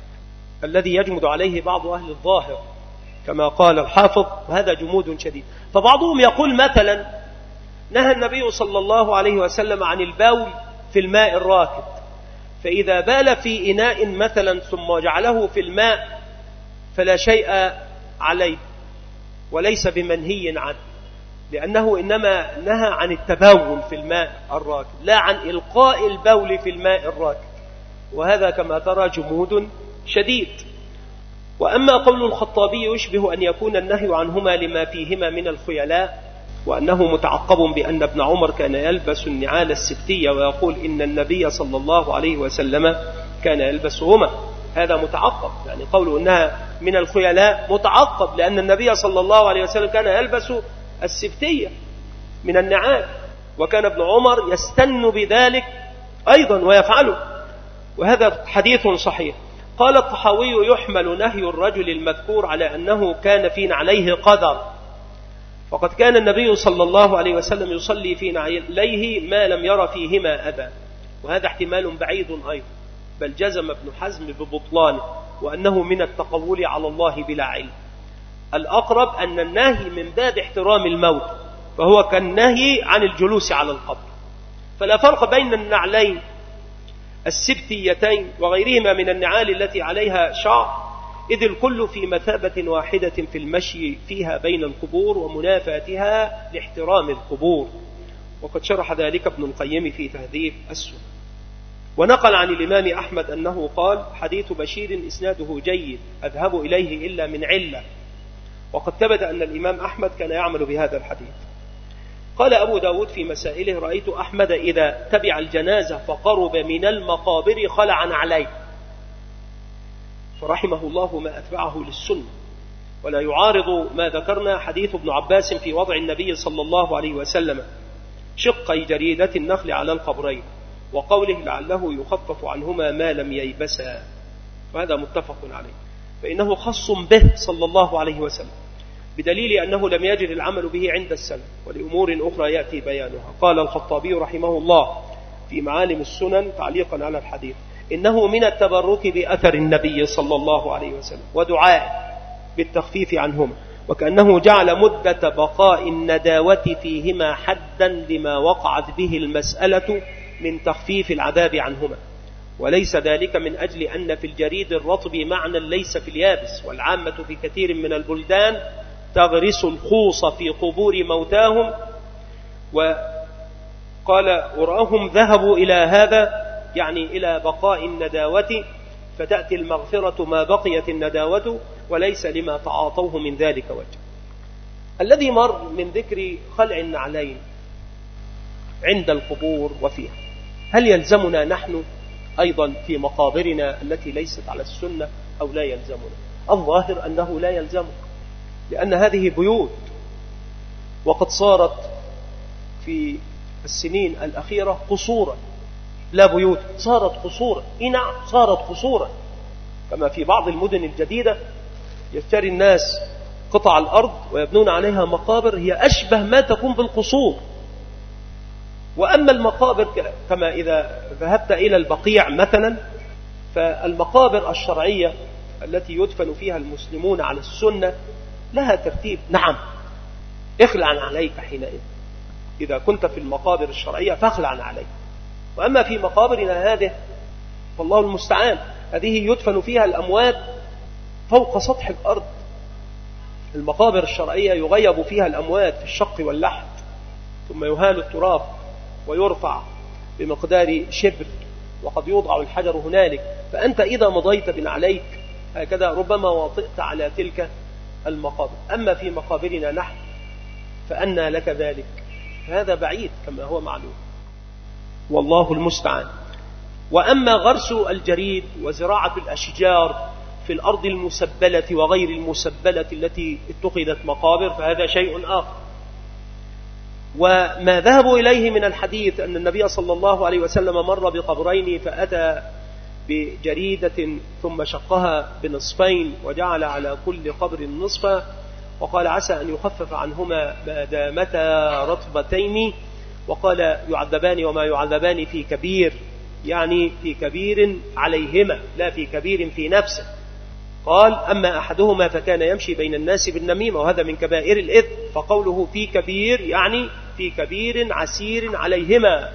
الذي يجمد عليه بعض أهل الظاهر كما قال الحافظ، وهذا جمود شديد. فبعضهم يقول مثلا: نهى النبي صلى الله عليه وسلم عن البول في الماء الراكد، فإذا بال في إناء مثلا ثم جعله في الماء فلا شيء عليه وليس بمنهي عنه، لأنه إنما نهى عن التبول في الماء الراكد لا عن إلقاء البول في الماء الراكد، وهذا كما ترى جمود شديد. وأما قول الخطابي يشبه أن يكون النهي عنهما لما فيهما من الخيلاء، وأنه متعقب بأن ابن عمر كان يلبس النعال السبتية ويقول إن النبي صلى الله عليه وسلم كان يلبسهما. هذا متعقب، يعني قوله أنها من الخيلاء متعقب لأن النبي صلى الله عليه وسلم كان يلبس السبتية من النعال، وكان ابن عمر يستن بذلك أيضا ويفعله، وهذا حديث صحيح. قال الطحاوي: يحمل نهي الرجل المذكور على أنه كان في نعليه قدر، وقد كان النبي صلى الله عليه وسلم يصلي في نعليه ما لم ير فيهما أذى، وهذا احتمال بعيد أيضا، بل جزم ابن حزم ببطلانه وأنه من التقول على الله بلا علم. الأقرب أن النهي من باب احترام الموت، فهو كالنهي عن الجلوس على القبر، فلا فرق بين النعلين السبتيتين وغيرهما من النعال التي عليها شعر، إذ الكل في مثابة واحدة في المشي فيها بين القبور ومنافاتها لاحترام القبور، وقد شرح ذلك ابن القيم في تهذيب السنن. ونقل عن الإمام أحمد أنه قال: حديث بشير إسناده جيد أذهب إليه إلا من علة، وقد ثبت أن الإمام أحمد كان يعمل بهذا الحديث. قال أبو داود في مسائله: رأيت أحمد إذا تبع الجنازة فقرب من المقابر خلعا عليه، فرحمه الله ما أتبعه للسنة، ولا يعارض ما ذكرنا حديث ابن عباس في وضع النبي صلى الله عليه وسلم شقي جريدة النخل على القبرين، وقوله لعله يخفف عنهما ما لم ييبسا، وهذا متفق عليه، فإنه خص به صلى الله عليه وسلم، بدليل أنه لم يجد العمل به عند السلف، ولأمور أخرى يأتي بيانها. قال الخطابي رحمه الله في معالم السنن تعليقا على الحديث: إنه من التبرك بأثر النبي صلى الله عليه وسلم ودعائه بالتخفيف عنهما، وكأنه جعل مدة بقاء النداوة فيهما حدا لما وقعت به المسألة من تخفيف العذاب عنهما، وليس ذلك من أجل أن في الجريد الرطب معنى ليس في اليابس، والعامة في كثير من البلدان تغرس الخوص في قبور موتاهم، وقال أراهم ذهبوا إلى هذا، يعني إلى بقاء النداوة، فتأتي المغفرة ما بقيت النداوة، وليس لما تعاطوه من ذلك وجه. الذي مر من ذكر خلع النعلين عند القبور وفيها، هل يلزمنا نحن أيضا في مقابرنا التي ليست على السنة أو لا يلزمنا؟ الظاهر أنه لا يلزمنا، لأن هذه بيوت، وقد صارت في السنين الأخيرة قصورا، لا بيوت، صارت قصورا. نعم صارت قصورا، كما في بعض المدن الجديدة يشتري الناس قطع الأرض ويبنون عليها مقابر هي أشبه ما تكون بالقصور. وأما المقابر كما إذا ذهبت إلى البقيع مثلا، فالمقابر الشرعية التي يدفن فيها المسلمون على السنة لها ترتيب. نعم اخلع عليك حينئذ، إذا كنت في المقابر الشرعية فاخلع عليك. وأما في مقابرنا هذه فالله المستعان، هذه يدفن فيها الأموات فوق سطح الأرض. المقابر الشرعية يغيب فيها الأموات في الشق واللحد، ثم يهال التراب ويرفع بمقدار شبر، وقد يوضع الحجر هنالك، فأنت إذا مضيت بنعليك هكذا ربما واطئت على تلك المقابر. أما في مقابرنا نحن فأنى لك ذلك؟ هذا بعيد كما هو معلوم، والله المستعان. وأما غرس الجريد وزراعة الأشجار في الأرض المسبلة وغير المسبلة التي اتخذت مقابر فهذا شيء آخر. وما ذهبوا إليه من الحديث أن النبي صلى الله عليه وسلم مر بقبرين فأتى بجريدة ثم شقها بنصفين وجعل على كل قبر نصفا، وقال عسى أن يخفف عنهما ما دامتا رطبتين، وقال يعذبان وما يعذبان في كبير، يعني في كبير عليهما لا في كبير في نفسه. قال أما أحدهما فكان يمشي بين الناس بالنميمة، وهذا من كبائر الإثم، فقوله في كبير يعني في كبير عسير عليهما.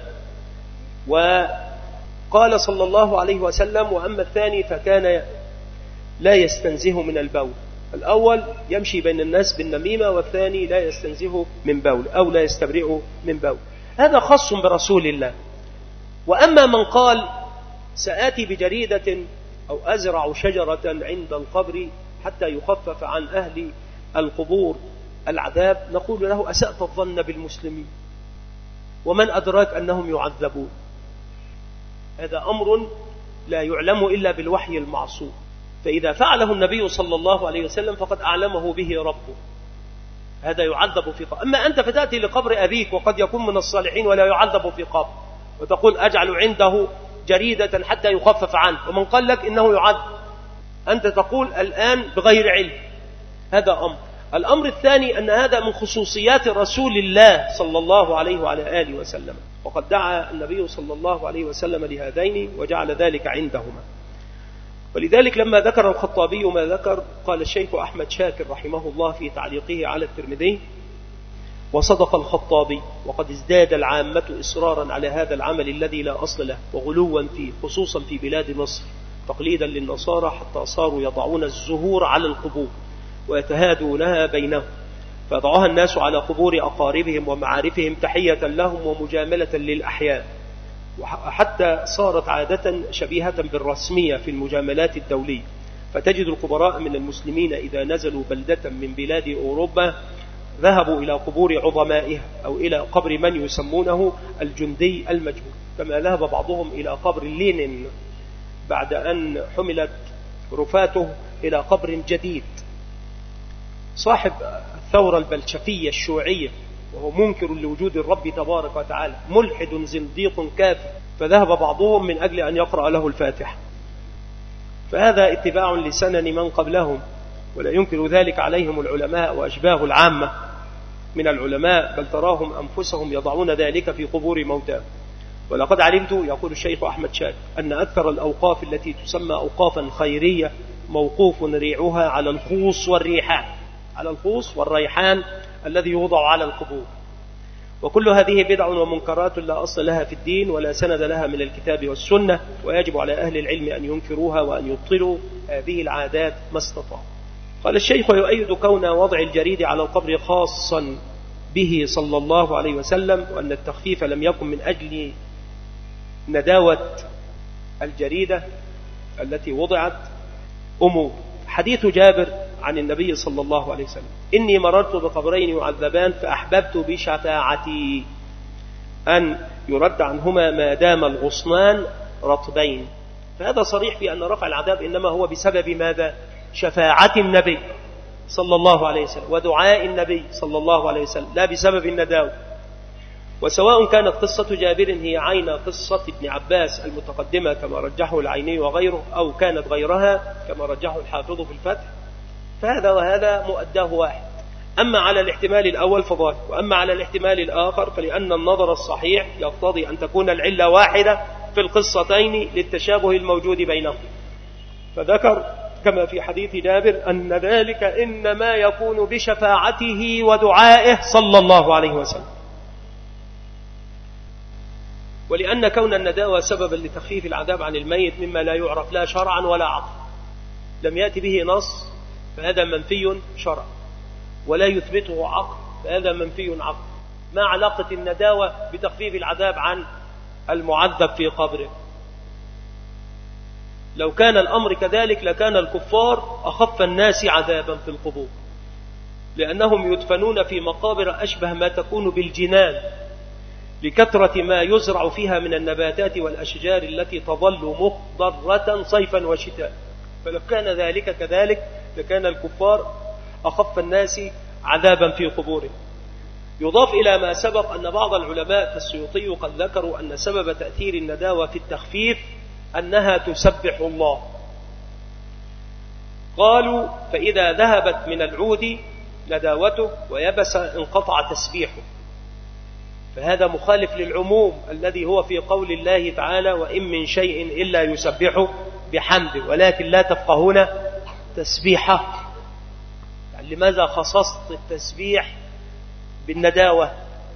وقال صلى الله عليه وسلم وأما الثاني فكان لا يستنزه من البول. الأول يمشي بين الناس بالنميمة، والثاني لا يستنزه من بول أو لا يستبرئ من بول. هذا خاص برسول الله. وأما من قال سآتي بجريدة أو أزرع شجرة عند القبر حتى يخفف عن أهل القبور العذاب، نقول له أسأت الظن بالمسلمين، ومن أدراك أنهم يعذبون؟ هذا أمر لا يعلم إلا بالوحي المعصوم، فإذا فعله النبي صلى الله عليه وسلم فقد أعلمه به ربه، هذا يعذب في قبر. أما أنت فتأتي لقبر أبيك وقد يكون من الصالحين ولا يعذب في قبر، وتقول أجعل عنده جريدة حتى يخفف عنه، ومن قال لك إنه يعذب؟ أنت تقول الآن بغير علم. هذا أمر. الأمر الثاني أن هذا من خصوصيات رسول الله صلى الله عليه وعلى آله وسلم، وقد دعا النبي صلى الله عليه وسلم لهذين وجعل ذلك عندهما. ولذلك لما ذكر الخطابي ما ذكر، قال الشيخ أحمد شاكر رحمه الله في تعليقه على الترمذي: وصدق الخطابي، وقد ازداد العامة إصرارا على هذا العمل الذي لا أصل له وغلوا فيه، خصوصا في بلاد مصر، تقليدا للنصارى حتى صاروا يضعون الزهور على القبور ويتهادونها بينهم، فيضعها الناس على قبور أقاربهم ومعارفهم تحية لهم ومجاملة للأحياء، وحتى صارت عادة شبيهة بالرسمية في المجاملات الدولية. فتجد الكبراء من المسلمين إذا نزلوا بلدة من بلاد أوروبا ذهبوا إلى قبور عظمائها أو إلى قبر من يسمونه الجندي المجهول، كما ذهب بعضهم إلى قبر لينين بعد أن حملت رفاته إلى قبر جديد. صاحب الثورة البلشفية الشيوعية وهو منكر لوجود الرب تبارك وتعالى، ملحد زنديق كافر، فذهب بعضهم من أجل أن يقرأ له الفاتحة. فهذا اتباع لسنن من قبلهم، ولا ينكر ذلك عليهم العلماء وأشباه العامة من العلماء، بل تراهم أنفسهم يضعون ذلك في قبور موتاهم. ولقد علمت، يقول الشيخ أحمد شاكر، أن أكثر الأوقاف التي تسمى أوقافا خيرية موقوف ريعها على الخوص والريحان، على الخوص والريحان الذي يوضع على القبور. وكل هذه بدع ومنكرات لا أصل لها في الدين ولا سند لها من الكتاب والسنة، ويجب على أهل العلم أن ينكروها وأن يبطلوا هذه العادات ما استطاعوا. قال الشيخ: ويؤيد كون وضع الجريد على القبر خاصا به صلى الله عليه وسلم، وأن التخفيف لم يكن من أجل نداوة الجريدة التي وضعت أمور. حديث جابر عن النبي صلى الله عليه وسلم: إني مررت بقبرين يعذبان فأحببت بشفاعتي أن يرد عنهما ما دام الغصنان رطبين. فهذا صريح في أن رفع العذاب إنما هو بسبب ماذا؟ شفاعة النبي صلى الله عليه وسلم ودعاء النبي صلى الله عليه وسلم، لا بسبب النداوة. وسواء كانت قصة جابر هي عين قصة ابن عباس المتقدمة كما رجحه العيني وغيره، أو كانت غيرها كما رجحه الحافظ في الفتح، فهذا وهذا مؤداه واحد. أما على الاحتمال الأول فظاهر، وأما على الاحتمال الآخر فلأن النظر الصحيح يقتضي أن تكون العلة واحدة في القصتين للتشابه الموجود بينهم. فذكر كما في حديث جابر أن ذلك إنما يكون بشفاعته ودعائه صلى الله عليه وسلم. ولأن كون النداوة سببا لتخفيف العذاب عن الميت مما لا يعرف لا شرعا ولا عقلا، لم يأتي به نص فهذا منفي شرعا، ولا يثبته عقل فهذا منفي عقل. ما علاقة النداوة بتخفيف العذاب عن المعذب في قبره؟ لو كان الأمر كذلك لكان الكفار أخف الناس عذابا في القبور، لأنهم يدفنون في مقابر أشبه ما تكون بالجنان لكثرة ما يزرع فيها من النباتات والأشجار التي تظل مخضرة صيفا وشتاء. فلو كان ذلك كذلك لكان الكفار أخف الناس عذابا في قبورهم. يضاف إلى ما سبق أن بعض العلماء كالسيوطي قد ذكروا أن سبب تأثير النداوة في التخفيف أنها تسبح الله. قالوا: فإذا ذهبت من العود نداوته ويبس انقطع تسبيحه. فهذا مخالف للعموم الذي هو في قول الله تعالى: وإن من شيء إلا يسبح بحمده ولكن لا تفقهون تسبيحه. يعني لماذا خصصت التسبيح بالنداوة؟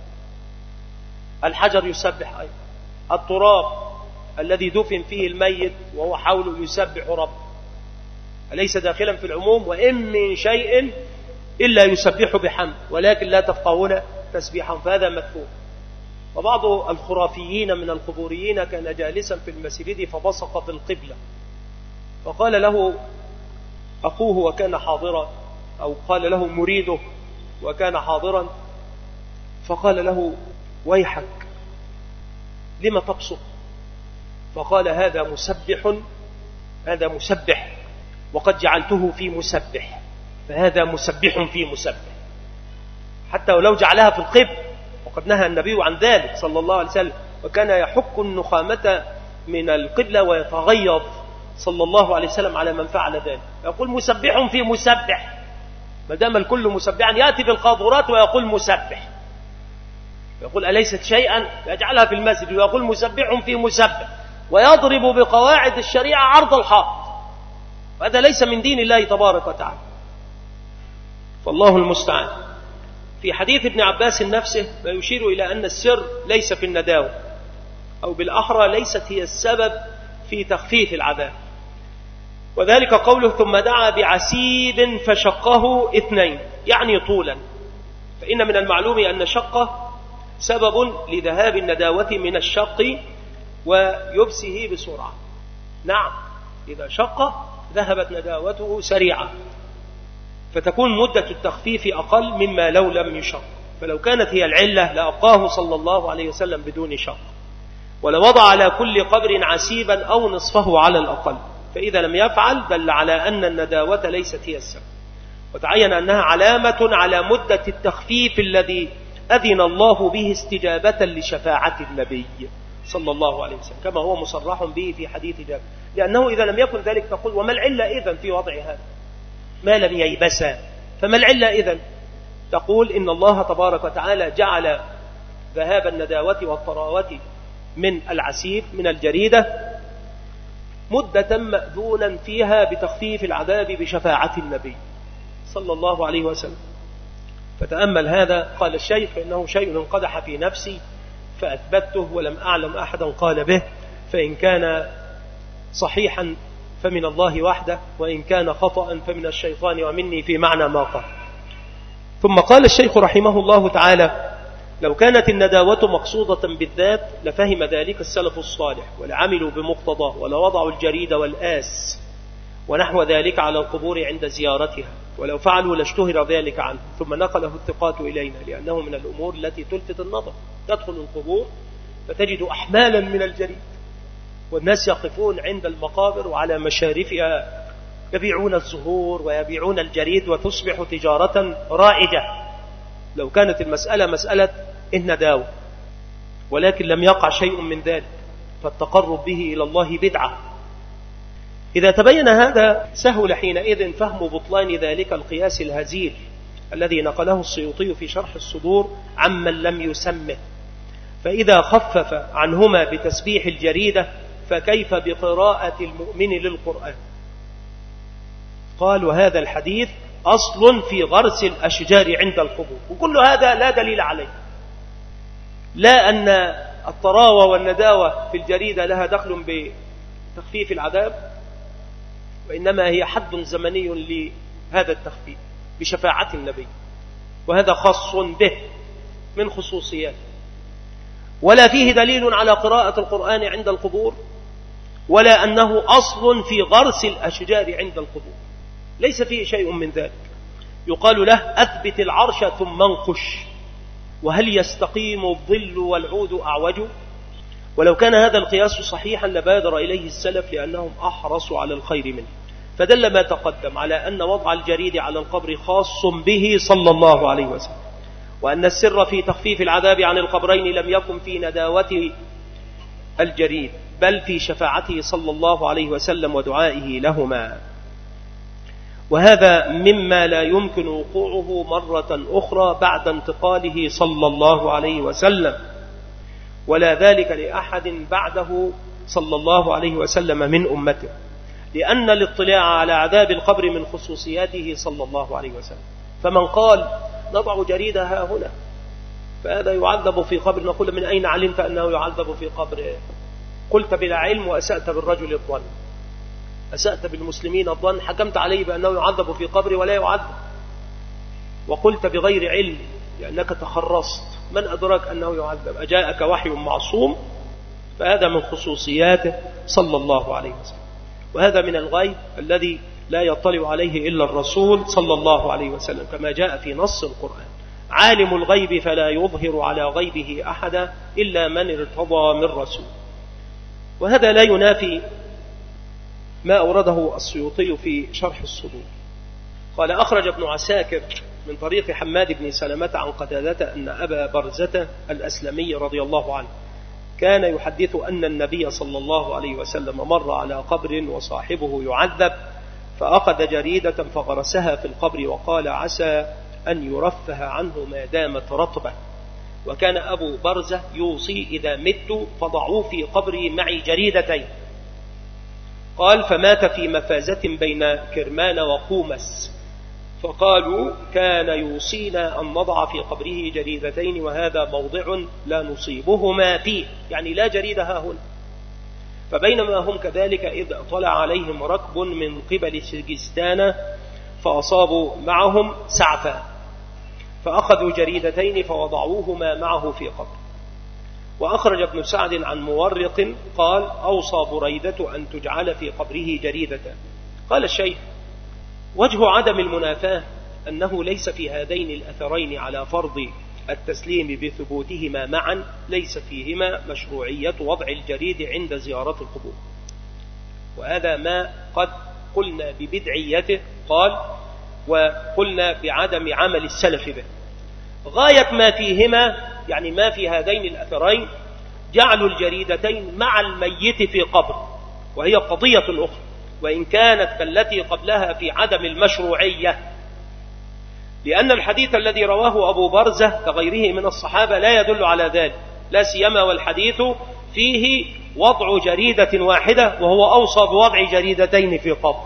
الحجر يسبح أيضا، التراب الذي دفن فيه الميت وهو حوله يسبح رب، أليس داخلا في العموم؟ وإن من شيء إلا يسبح بحمد ولكن لا تفقهون تسبيحا، فهذا مدفوع. وبعض الخرافيين من القبوريين كان جالسا في المسجد فبصق في القبلة، فقال له أخوه وكان حاضرا، أو قال له مريده وكان حاضرا، فقال له: ويحك لما تبصق؟ فقال: هذا مسبح، هذا مسبح وقد جعلته في مسبح، فهذا مسبح في مسبح. حتى ولو جعلها في القبل، وقد نهى النبي عن ذلك صلى الله عليه وسلم، وكان يحك النخامة من القبلة ويتغيظ صلى الله عليه وسلم على من فعل ذلك. يقول مسبح في مسبح، ما دام الكل مسبحا يأتي بالقاذورات ويقول مسبح، يقول أليست شيئا؟ يجعلها في المسجد ويقول مسبح في مسبح، ويضرب بقواعد الشريعة عرض الحائط. وهذا ليس من دين الله تبارك وتعالى، فالله المستعان. في حديث ابن عباس نفسه ما يشير إلى أن السر ليس في النداوة، أو بالأحرى ليست هي السبب في تخفيف العذاب. وذلك قوله: ثم دعا بعسيب فشقه اثنين، يعني طولا. فإن من المعلوم أن شقه سبب لذهاب النداوة من الشق ويبسه بسرعة. نعم، إذا شق ذهبت نداوته سريعا. فتكون مدة التخفيف أقل مما لو لم يشق. فلو كانت هي العلة لأبقاه صلى الله عليه وسلم بدون شق، ولوضع على كل قبر عسيبا أو نصفه على الأقل، فإذا لم يفعل دل على أن النداوة ليست هي السبب، وتعين أنها علامة على مدة التخفيف الذي أذن الله به استجابة لشفاعة النبي صلى الله عليه وسلم، كما هو مصرح به في حديث جابر. لأنه إذا لم يكن ذلك تقول وما العلة إذن في وضع هذا ما لم ييبسا؟ فما العلة إذن؟ تقول إن الله تبارك وتعالى جعل ذهاب النداوة والطراوة من العسيب من الجريدة مدة مأذونا فيها بتخفيف العذاب بشفاعة النبي صلى الله عليه وسلم. فتأمل هذا. قال الشيخ إنه شيء انقدح في نفسي فأثبته ولم أعلم أحدا قال به، فإن كان صحيحا فمن الله وحده، وإن كان خطأ فمن الشيطان ومني في معنى ما قال. ثم قال الشيخ رحمه الله تعالى: لو كانت النداوة مقصودة بالذات لفهم ذلك السلف الصالح ولعملوا بمقتضاه، ولوضعوا الجريد والآس ونحو ذلك على القبور عند زيارتها، ولو فعلوا لاشتهر ذلك عنه. ثم نقله الثقات إلينا لأنه من الأمور التي تلفت النظر. تدخل القبور فتجد أحمالا من الجريد، والناس يقفون عند المقابر وعلى مشارفها يبيعون الزهور ويبيعون الجريد، وتصبح تجارة رائجة. لو كانت المسألة مسألة النداوة ولكن لم يقع شيء من ذلك، فالتقرب به إلى الله بدعة. إذا تبين هذا سهل حينئذ فهم بطلان ذلك القياس الهزيل الذي نقله السيوطي في شرح الصدور عمن لم يسمه. فإذا خفف عنهما بتسبيح الجريدة فكيف بقراءة المؤمن للقرآن؟ قال: وهذا الحديث أصل في غرس الأشجار عند القبور. وكل هذا لا دليل عليه، لا أن الطراوة والنداوة في الجريدة لها دخل بتخفيف العذاب، وإنما هي حد زمني لهذا التخفيف بشفاعة النبي، وهذا خاص به من خصوصيات. ولا فيه دليل على قراءة القرآن عند القبور، ولا أنه أصل في غرس الأشجار عند القبور، ليس فيه شيء من ذلك. يقال له: أثبت العرش ثم انقش، وهل يستقيم الظل والعود أعوج؟ ولو كان هذا القياس صحيحا لبادر إليه السلف لأنهم أحرصوا على الخير منه. فدل ما تقدم على أن وضع الجريد على القبر خاص به صلى الله عليه وسلم، وأن السر في تخفيف العذاب عن القبرين لم يكن في نداوة الجريد بل في شفاعته صلى الله عليه وسلم ودعائه لهما. وهذا مما لا يمكن وقوعه مرة أخرى بعد انتقاله صلى الله عليه وسلم، ولا ذلك لأحد بعده صلى الله عليه وسلم من أمته، لأن الاطلاع على عذاب القبر من خصوصياته صلى الله عليه وسلم. فمن قال نضع جريدها هنا فهذا يعذب في قبر، نقول: من أين علمت أنه يعذب في قبر؟ قلت بلا علم وأسأت بالرجل الظن، أسأت بالمسلمين الظن، حكمت عليه بأنه يعذب في قبر ولا يعذب، وقلت بغير علم لأنك تخرصت. من أدرك أنه يعذب؟ أجاءك وحي معصوم؟ فهذا من خصوصياته صلى الله عليه وسلم، وهذا من الغيب الذي لا يطلع عليه إلا الرسول صلى الله عليه وسلم، كما جاء في نص القرآن: عالم الغيب فلا يظهر على غيبه أحدا إلا من ارتضى من رسول. وهذا لا ينافي ما أورده السيوطي في شرح الصدور. قال: أخرج ابن عساكر من طريق حماد بن سلمة عن قتادة أن أبا برزة الأسلمي رضي الله عنه كان يحدث أن النبي صلى الله عليه وسلم مر على قبر وصاحبه يعذب، فأخذ جريدة فغرسها في القبر وقال: عسى أن يرفه عنه ما دامت رطبة. وكان أبو برزة يوصي: إذا مت فضعوا في قبري معي جريدتين. قال: فمات في مفازة بين كرمان وقومس، فقالوا: كان يوصينا أن نضع في قبره جريدتين وهذا موضع لا نصيبهما فيه، يعني لا جريدها هنا. فبينما هم كذلك إذ طلع عليهم ركب من قبل سجستان فأصابوا معهم سعفا، فأخذوا جريدتين فوضعوهما معه في قبر. وأخرج ابن سعد عن مورق قال: أوصى بريدة أن تجعل في قبره جريدة. قال الشيخ: وجه عدم المنافاة أنه ليس في هذين الأثرين على فرض التسليم بثبوتهما معا، ليس فيهما مشروعية وضع الجريد عند زيارة القبور، وهذا ما قد قلنا ببدعيته قال، وقلنا بعدم عمل السلف به. غاية ما فيهما يعني ما في هذين الأثرين جعل الجريدتين مع الميت في قبر، وهي قضية أخرى، وإن كانت كالتي قبلها في عدم المشروعية، لأن الحديث الذي رواه أبو برزة كغيره من الصحابة لا يدل على ذلك، لا سيما والحديث فيه وضع جريدة واحدة وهو أوصى بوضع جريدتين في قبر،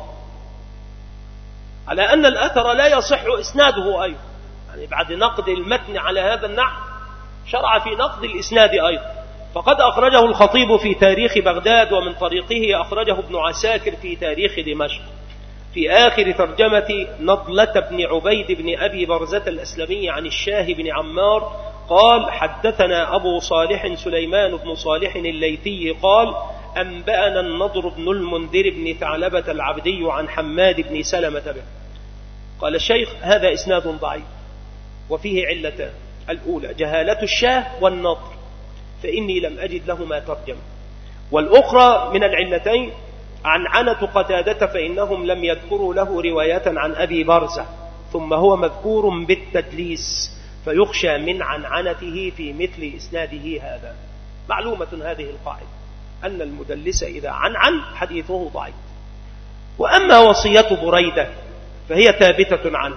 على أن الأثر لا يصح إسناده أيضا، يعني بعد نقد المتن على هذا النحو شرع في نقد الإسناد أيضا، فقد أخرجه الخطيب في تاريخ بغداد، ومن طريقه أخرجه ابن عساكر في تاريخ دمشق في آخر ترجمة نضلة بن عبيد بن أبي برزة الأسلمي عن الشاه بن عمار قال: حدثنا أبو صالح سليمان بن صالح الليثي قال: أنبأنا النضر بن المنذر بن ثعلبة العبدي عن حماد بن سلمة به. قال الشيخ: هذا إسناد ضعيف وفيه علتان: الأولى جهالة الشاه والنضر، فإني لم أجد لهما ترجمة، والأخرى من العلتين عنعنة قتادة، فإنهم لم يذكروا له رواية عن أبي برزة، ثم هو مذكور بالتدليس، فيخشى من عنعنته في مثل إسناده هذا. معلومة هذه القاعدة أن المدلس إذا عنعن حديثه ضعيف. وأما وصية بريدة فهي ثابتة عنه.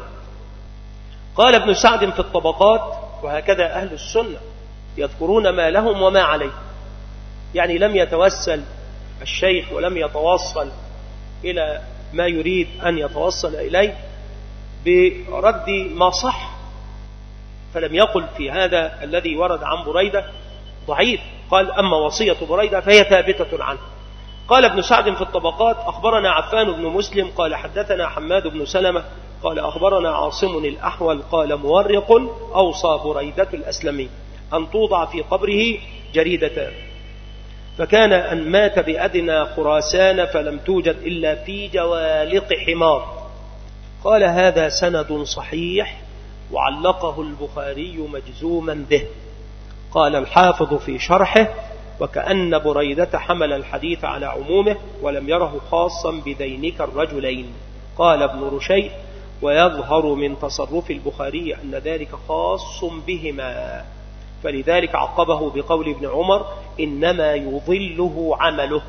قال ابن سعد في الطبقات: وهكذا أهل السنة يذكرون ما لهم وما عليه، يعني لم يتوسل الشيخ ولم يتوصل إلى ما يريد أن يتوصل إليه برد ما صح، فلم يقل في هذا الذي ورد عن بريدة ضعيف، قال: أما وصية بريدة فهي ثابتة عنه. قال ابن سعد في الطبقات: أخبرنا عفان بن مسلم قال حدثنا حماد بن سلمة قال أخبرنا عاصم الأحول قال: مورق أوصى بريدة الأسلمي أن توضع في قبره جريدتان، فكان أن مات بأدنى خراسان فلم توجد إلا في جوالق حمار. قال: هذا سند صحيح، وعلقه البخاري مجزوما به. قال الحافظ في شرحه: وكأن بريدة حمل الحديث على عمومه ولم يره خاصا بذينك الرجلين. قال ابن رشيد: ويظهر من تصرف البخاري أن ذلك خاص بهما، فلذلك عقبه بقول ابن عمر: إنما يضله عمله.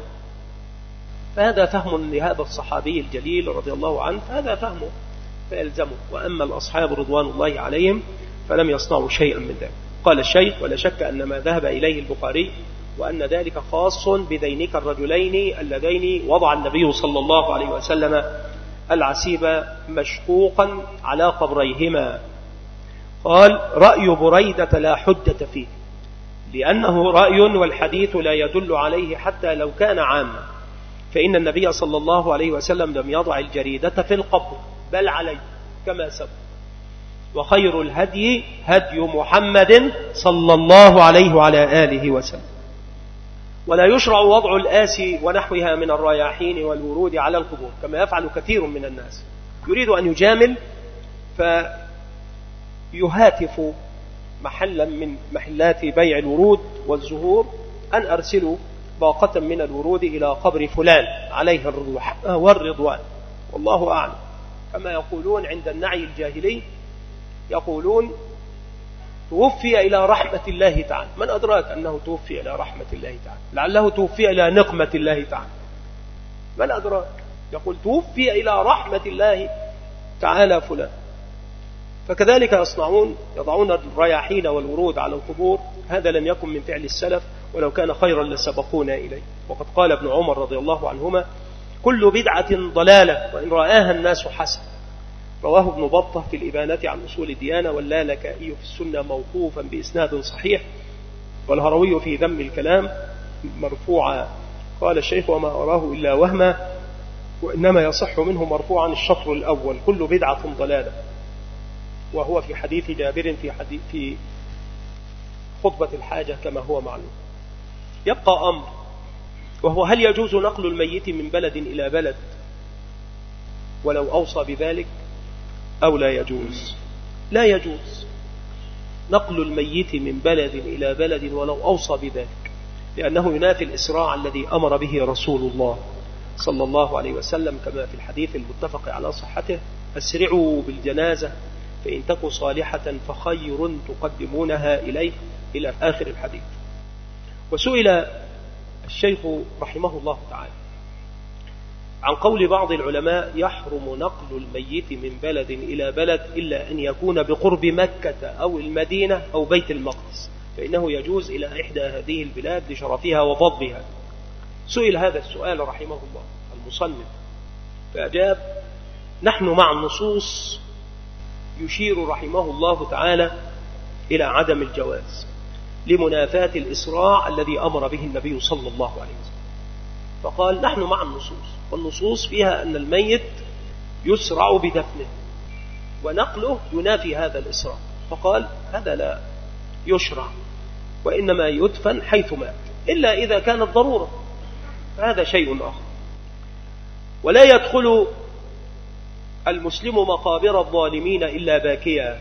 فهذا فهم لهذا الصحابي الجليل رضي الله عنه، هذا فهمه فيلزمه. وأما الأصحاب رضوان الله عليهم فلم يصنعوا شيئا من ذلك. قال الشيخ: ولا شك أن ما ذهب إليه البخاري وأن ذلك خاص بذينك الرجلين اللذين وضع النبي صلى الله عليه وسلم العسيب مشقوقا على قبريهما. قال: رأي بريدة لا حجة فيه، لأنه رأي والحديث لا يدل عليه حتى لو كان عاما، فإن النبي صلى الله عليه وسلم لم يضع الجريدة في القبر بل عليه كما سبق. وخير الهدي هدي محمد صلى الله عليه وعلى آله وسلم. ولا يشرع وضع الآسي ونحوها من الرياحين والورود على القبور كما يفعل كثير من الناس، يريد أن يجامل فيهاتف محلا من محلات بيع الورود والزهور أن أرسلوا باقة من الورود إلى قبر فلان عليه والرضوان، والله أعلم. كما يقولون عند النعي الجاهلي، يقولون: توفي إلى رحمة الله تعالى. من أدراك أنه توفي إلى رحمة الله تعالى؟ لعله توفي إلى نقمة الله تعالى، من أدراك؟ يقول: توفي إلى رحمة الله تعالى فلان. فكذلك يصنعون، يضعون الرياحين والورود على القبور. هذا لم يكن من فعل السلف، ولو كان خيرا لسبقونا إليه. وقد قال ابن عمر رضي الله عنهما: كل بدعة ضلالة وإن رآها الناس حسن. رواه ابن بطة في الإبانة عن أصول الديانة، واللالكائي في السنة موقوفا بإسناد صحيح، والهروي في ذم الكلام مرفوعا. قال الشيخ: وما أراه إلا وهما، وإنما يصح منه مرفوعا الشطر الأول: كل بدعة ضلالة، وهو في حديث جابر في, حديث في خطبة الحاجة كما هو معلوم. يبقى أمر، وهو: هل يجوز نقل الميت من بلد إلى بلد ولو أوصى بذلك؟ أو لا يجوز؟ لا يجوز نقل الميت من بلد إلى بلد ولو أوصى بذلك، لأنه ينافي الإسراع الذي أمر به رسول الله صلى الله عليه وسلم كما في الحديث المتفق على صحته: أسرعوا بالجنازة فإن تكن صالحة فخير تقدمونها إليه، إلى آخر الحديث. وسئل الشيخ رحمه الله تعالى عن قول بعض العلماء: يحرم نقل الميت من بلد إلى بلد إلا أن يكون بقرب مكة أو المدينة أو بيت المقدس، فإنه يجوز إلى إحدى هذه البلاد لشرفها وفضلها. سئل هذا السؤال رحمه الله المصنف فأجاب: نحن مع النصوص يشير رحمه الله تعالى إلى عدم الجواز لمنافاة الإسراع الذي أمر به النبي صلى الله عليه وسلم، فقال: نحن مع النصوص، والنصوص فيها أن الميت يسرع بدفنه ونقله ينافي هذا الإسراع، فقال: هذا لا يشرع، وإنما يدفن حيث مات، إلا إذا كانت ضرورة، فهذا شيء آخر. ولا يدخل المسلم مقابر الظالمين إلا باكيا.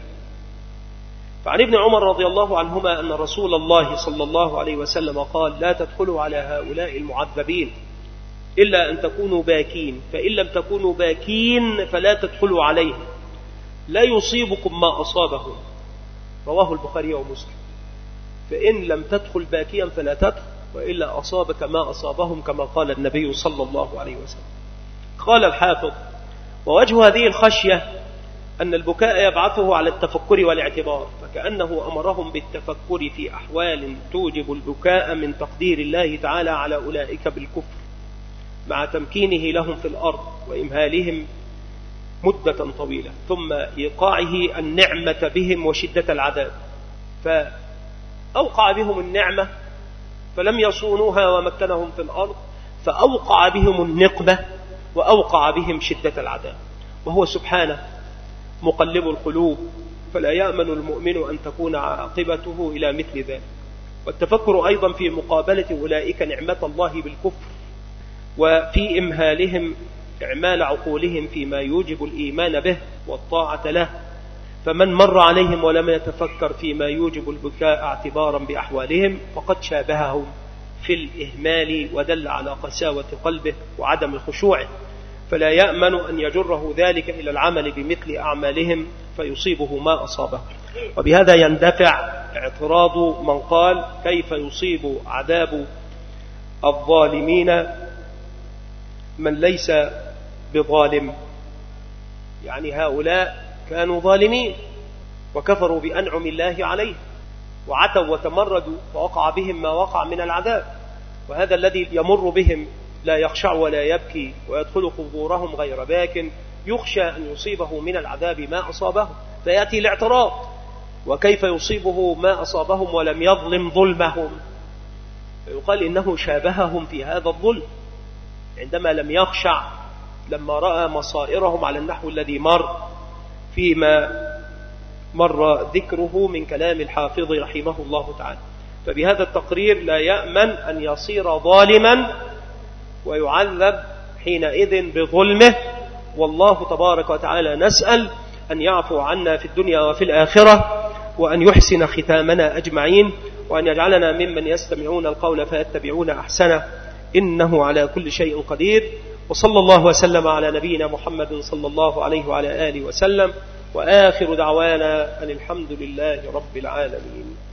فعن ابن عمر رضي الله عنهما أن رسول الله صلى الله عليه وسلم قال: لا تدخلوا على هؤلاء المعذبين إلا أن تكونوا باكين، فإن لم تكونوا باكين فلا تدخلوا عليهم، لا يصيبكم ما أصابهم. رواه البخاري ومسلم. فإن لم تدخل باكيا فلا تدخل، وإلا أصابك ما أصابهم، كما قال النبي صلى الله عليه وسلم. قال الحافظ: ووجه هذه الخشية أن البكاء يبعثه على التفكر والاعتبار، فكأنه أمرهم بالتفكر في أحوال توجب البكاء من تقدير الله تعالى على أولئك بالكفر، مع تمكينه لهم في الأرض وإمهالهم مدة طويلة، ثم إيقاعه النعمة بهم وشدة العذاب، فأوقع بهم النعمة فلم يصونوها ومكنهم في الأرض، فأوقع بهم النقمة وأوقع بهم شدة العذاب، وهو سبحانه مقلب القلوب، فلا يأمن المؤمن أن تكون عاقبته إلى مثل ذلك. والتفكر أيضا في مقابلة أولئك نعمة الله بالكفر، وفي إمهالهم إعمال عقولهم فيما يوجب الإيمان به والطاعة له، فمن مر عليهم ولم يتفكر فيما يوجب البكاء اعتبارا بأحوالهم فقد شابههم في الإهمال ودل على قساوة قلبه وعدم خشوعه، فلا يأمن أن يجره ذلك إلى العمل بمثل أعمالهم فيصيبه ما أصابه. وبهذا يندفع اعتراض من قال: كيف يصيب عذاب الظالمين من ليس بظالم؟ يعني هؤلاء كانوا ظالمين وكفروا بأنعم الله عليه وعتوا وتمردوا فوقع بهم ما وقع من العذاب، وهذا الذي يمر بهم لا يخشع ولا يبكي ويدخل قبورهم غير باك يخشى أن يصيبه من العذاب ما أصابه، فيأتي الاعتراض: وكيف يصيبه ما أصابهم ولم يظلم ظلمهم؟ فيقال إنه شابههم في هذا الظلم عندما لم يخشع لما رأى مصائرهم على النحو الذي مر فيما مر ذكره من كلام الحافظ رحمه الله تعالى. فبهذا التقرير لا يأمن أن يصير ظالما ويعذب حينئذ بظلمه، والله تبارك وتعالى نسأل أن يعفو عنا في الدنيا وفي الآخرة، وأن يحسن ختامنا أجمعين، وأن يجعلنا ممن يستمعون القول فيتبعون أحسنه، إنه على كل شيء قدير. وصلى الله وسلم على نبينا محمد صلى الله عليه وعلى آله وسلم، وآخر دعوانا أن الحمد لله رب العالمين.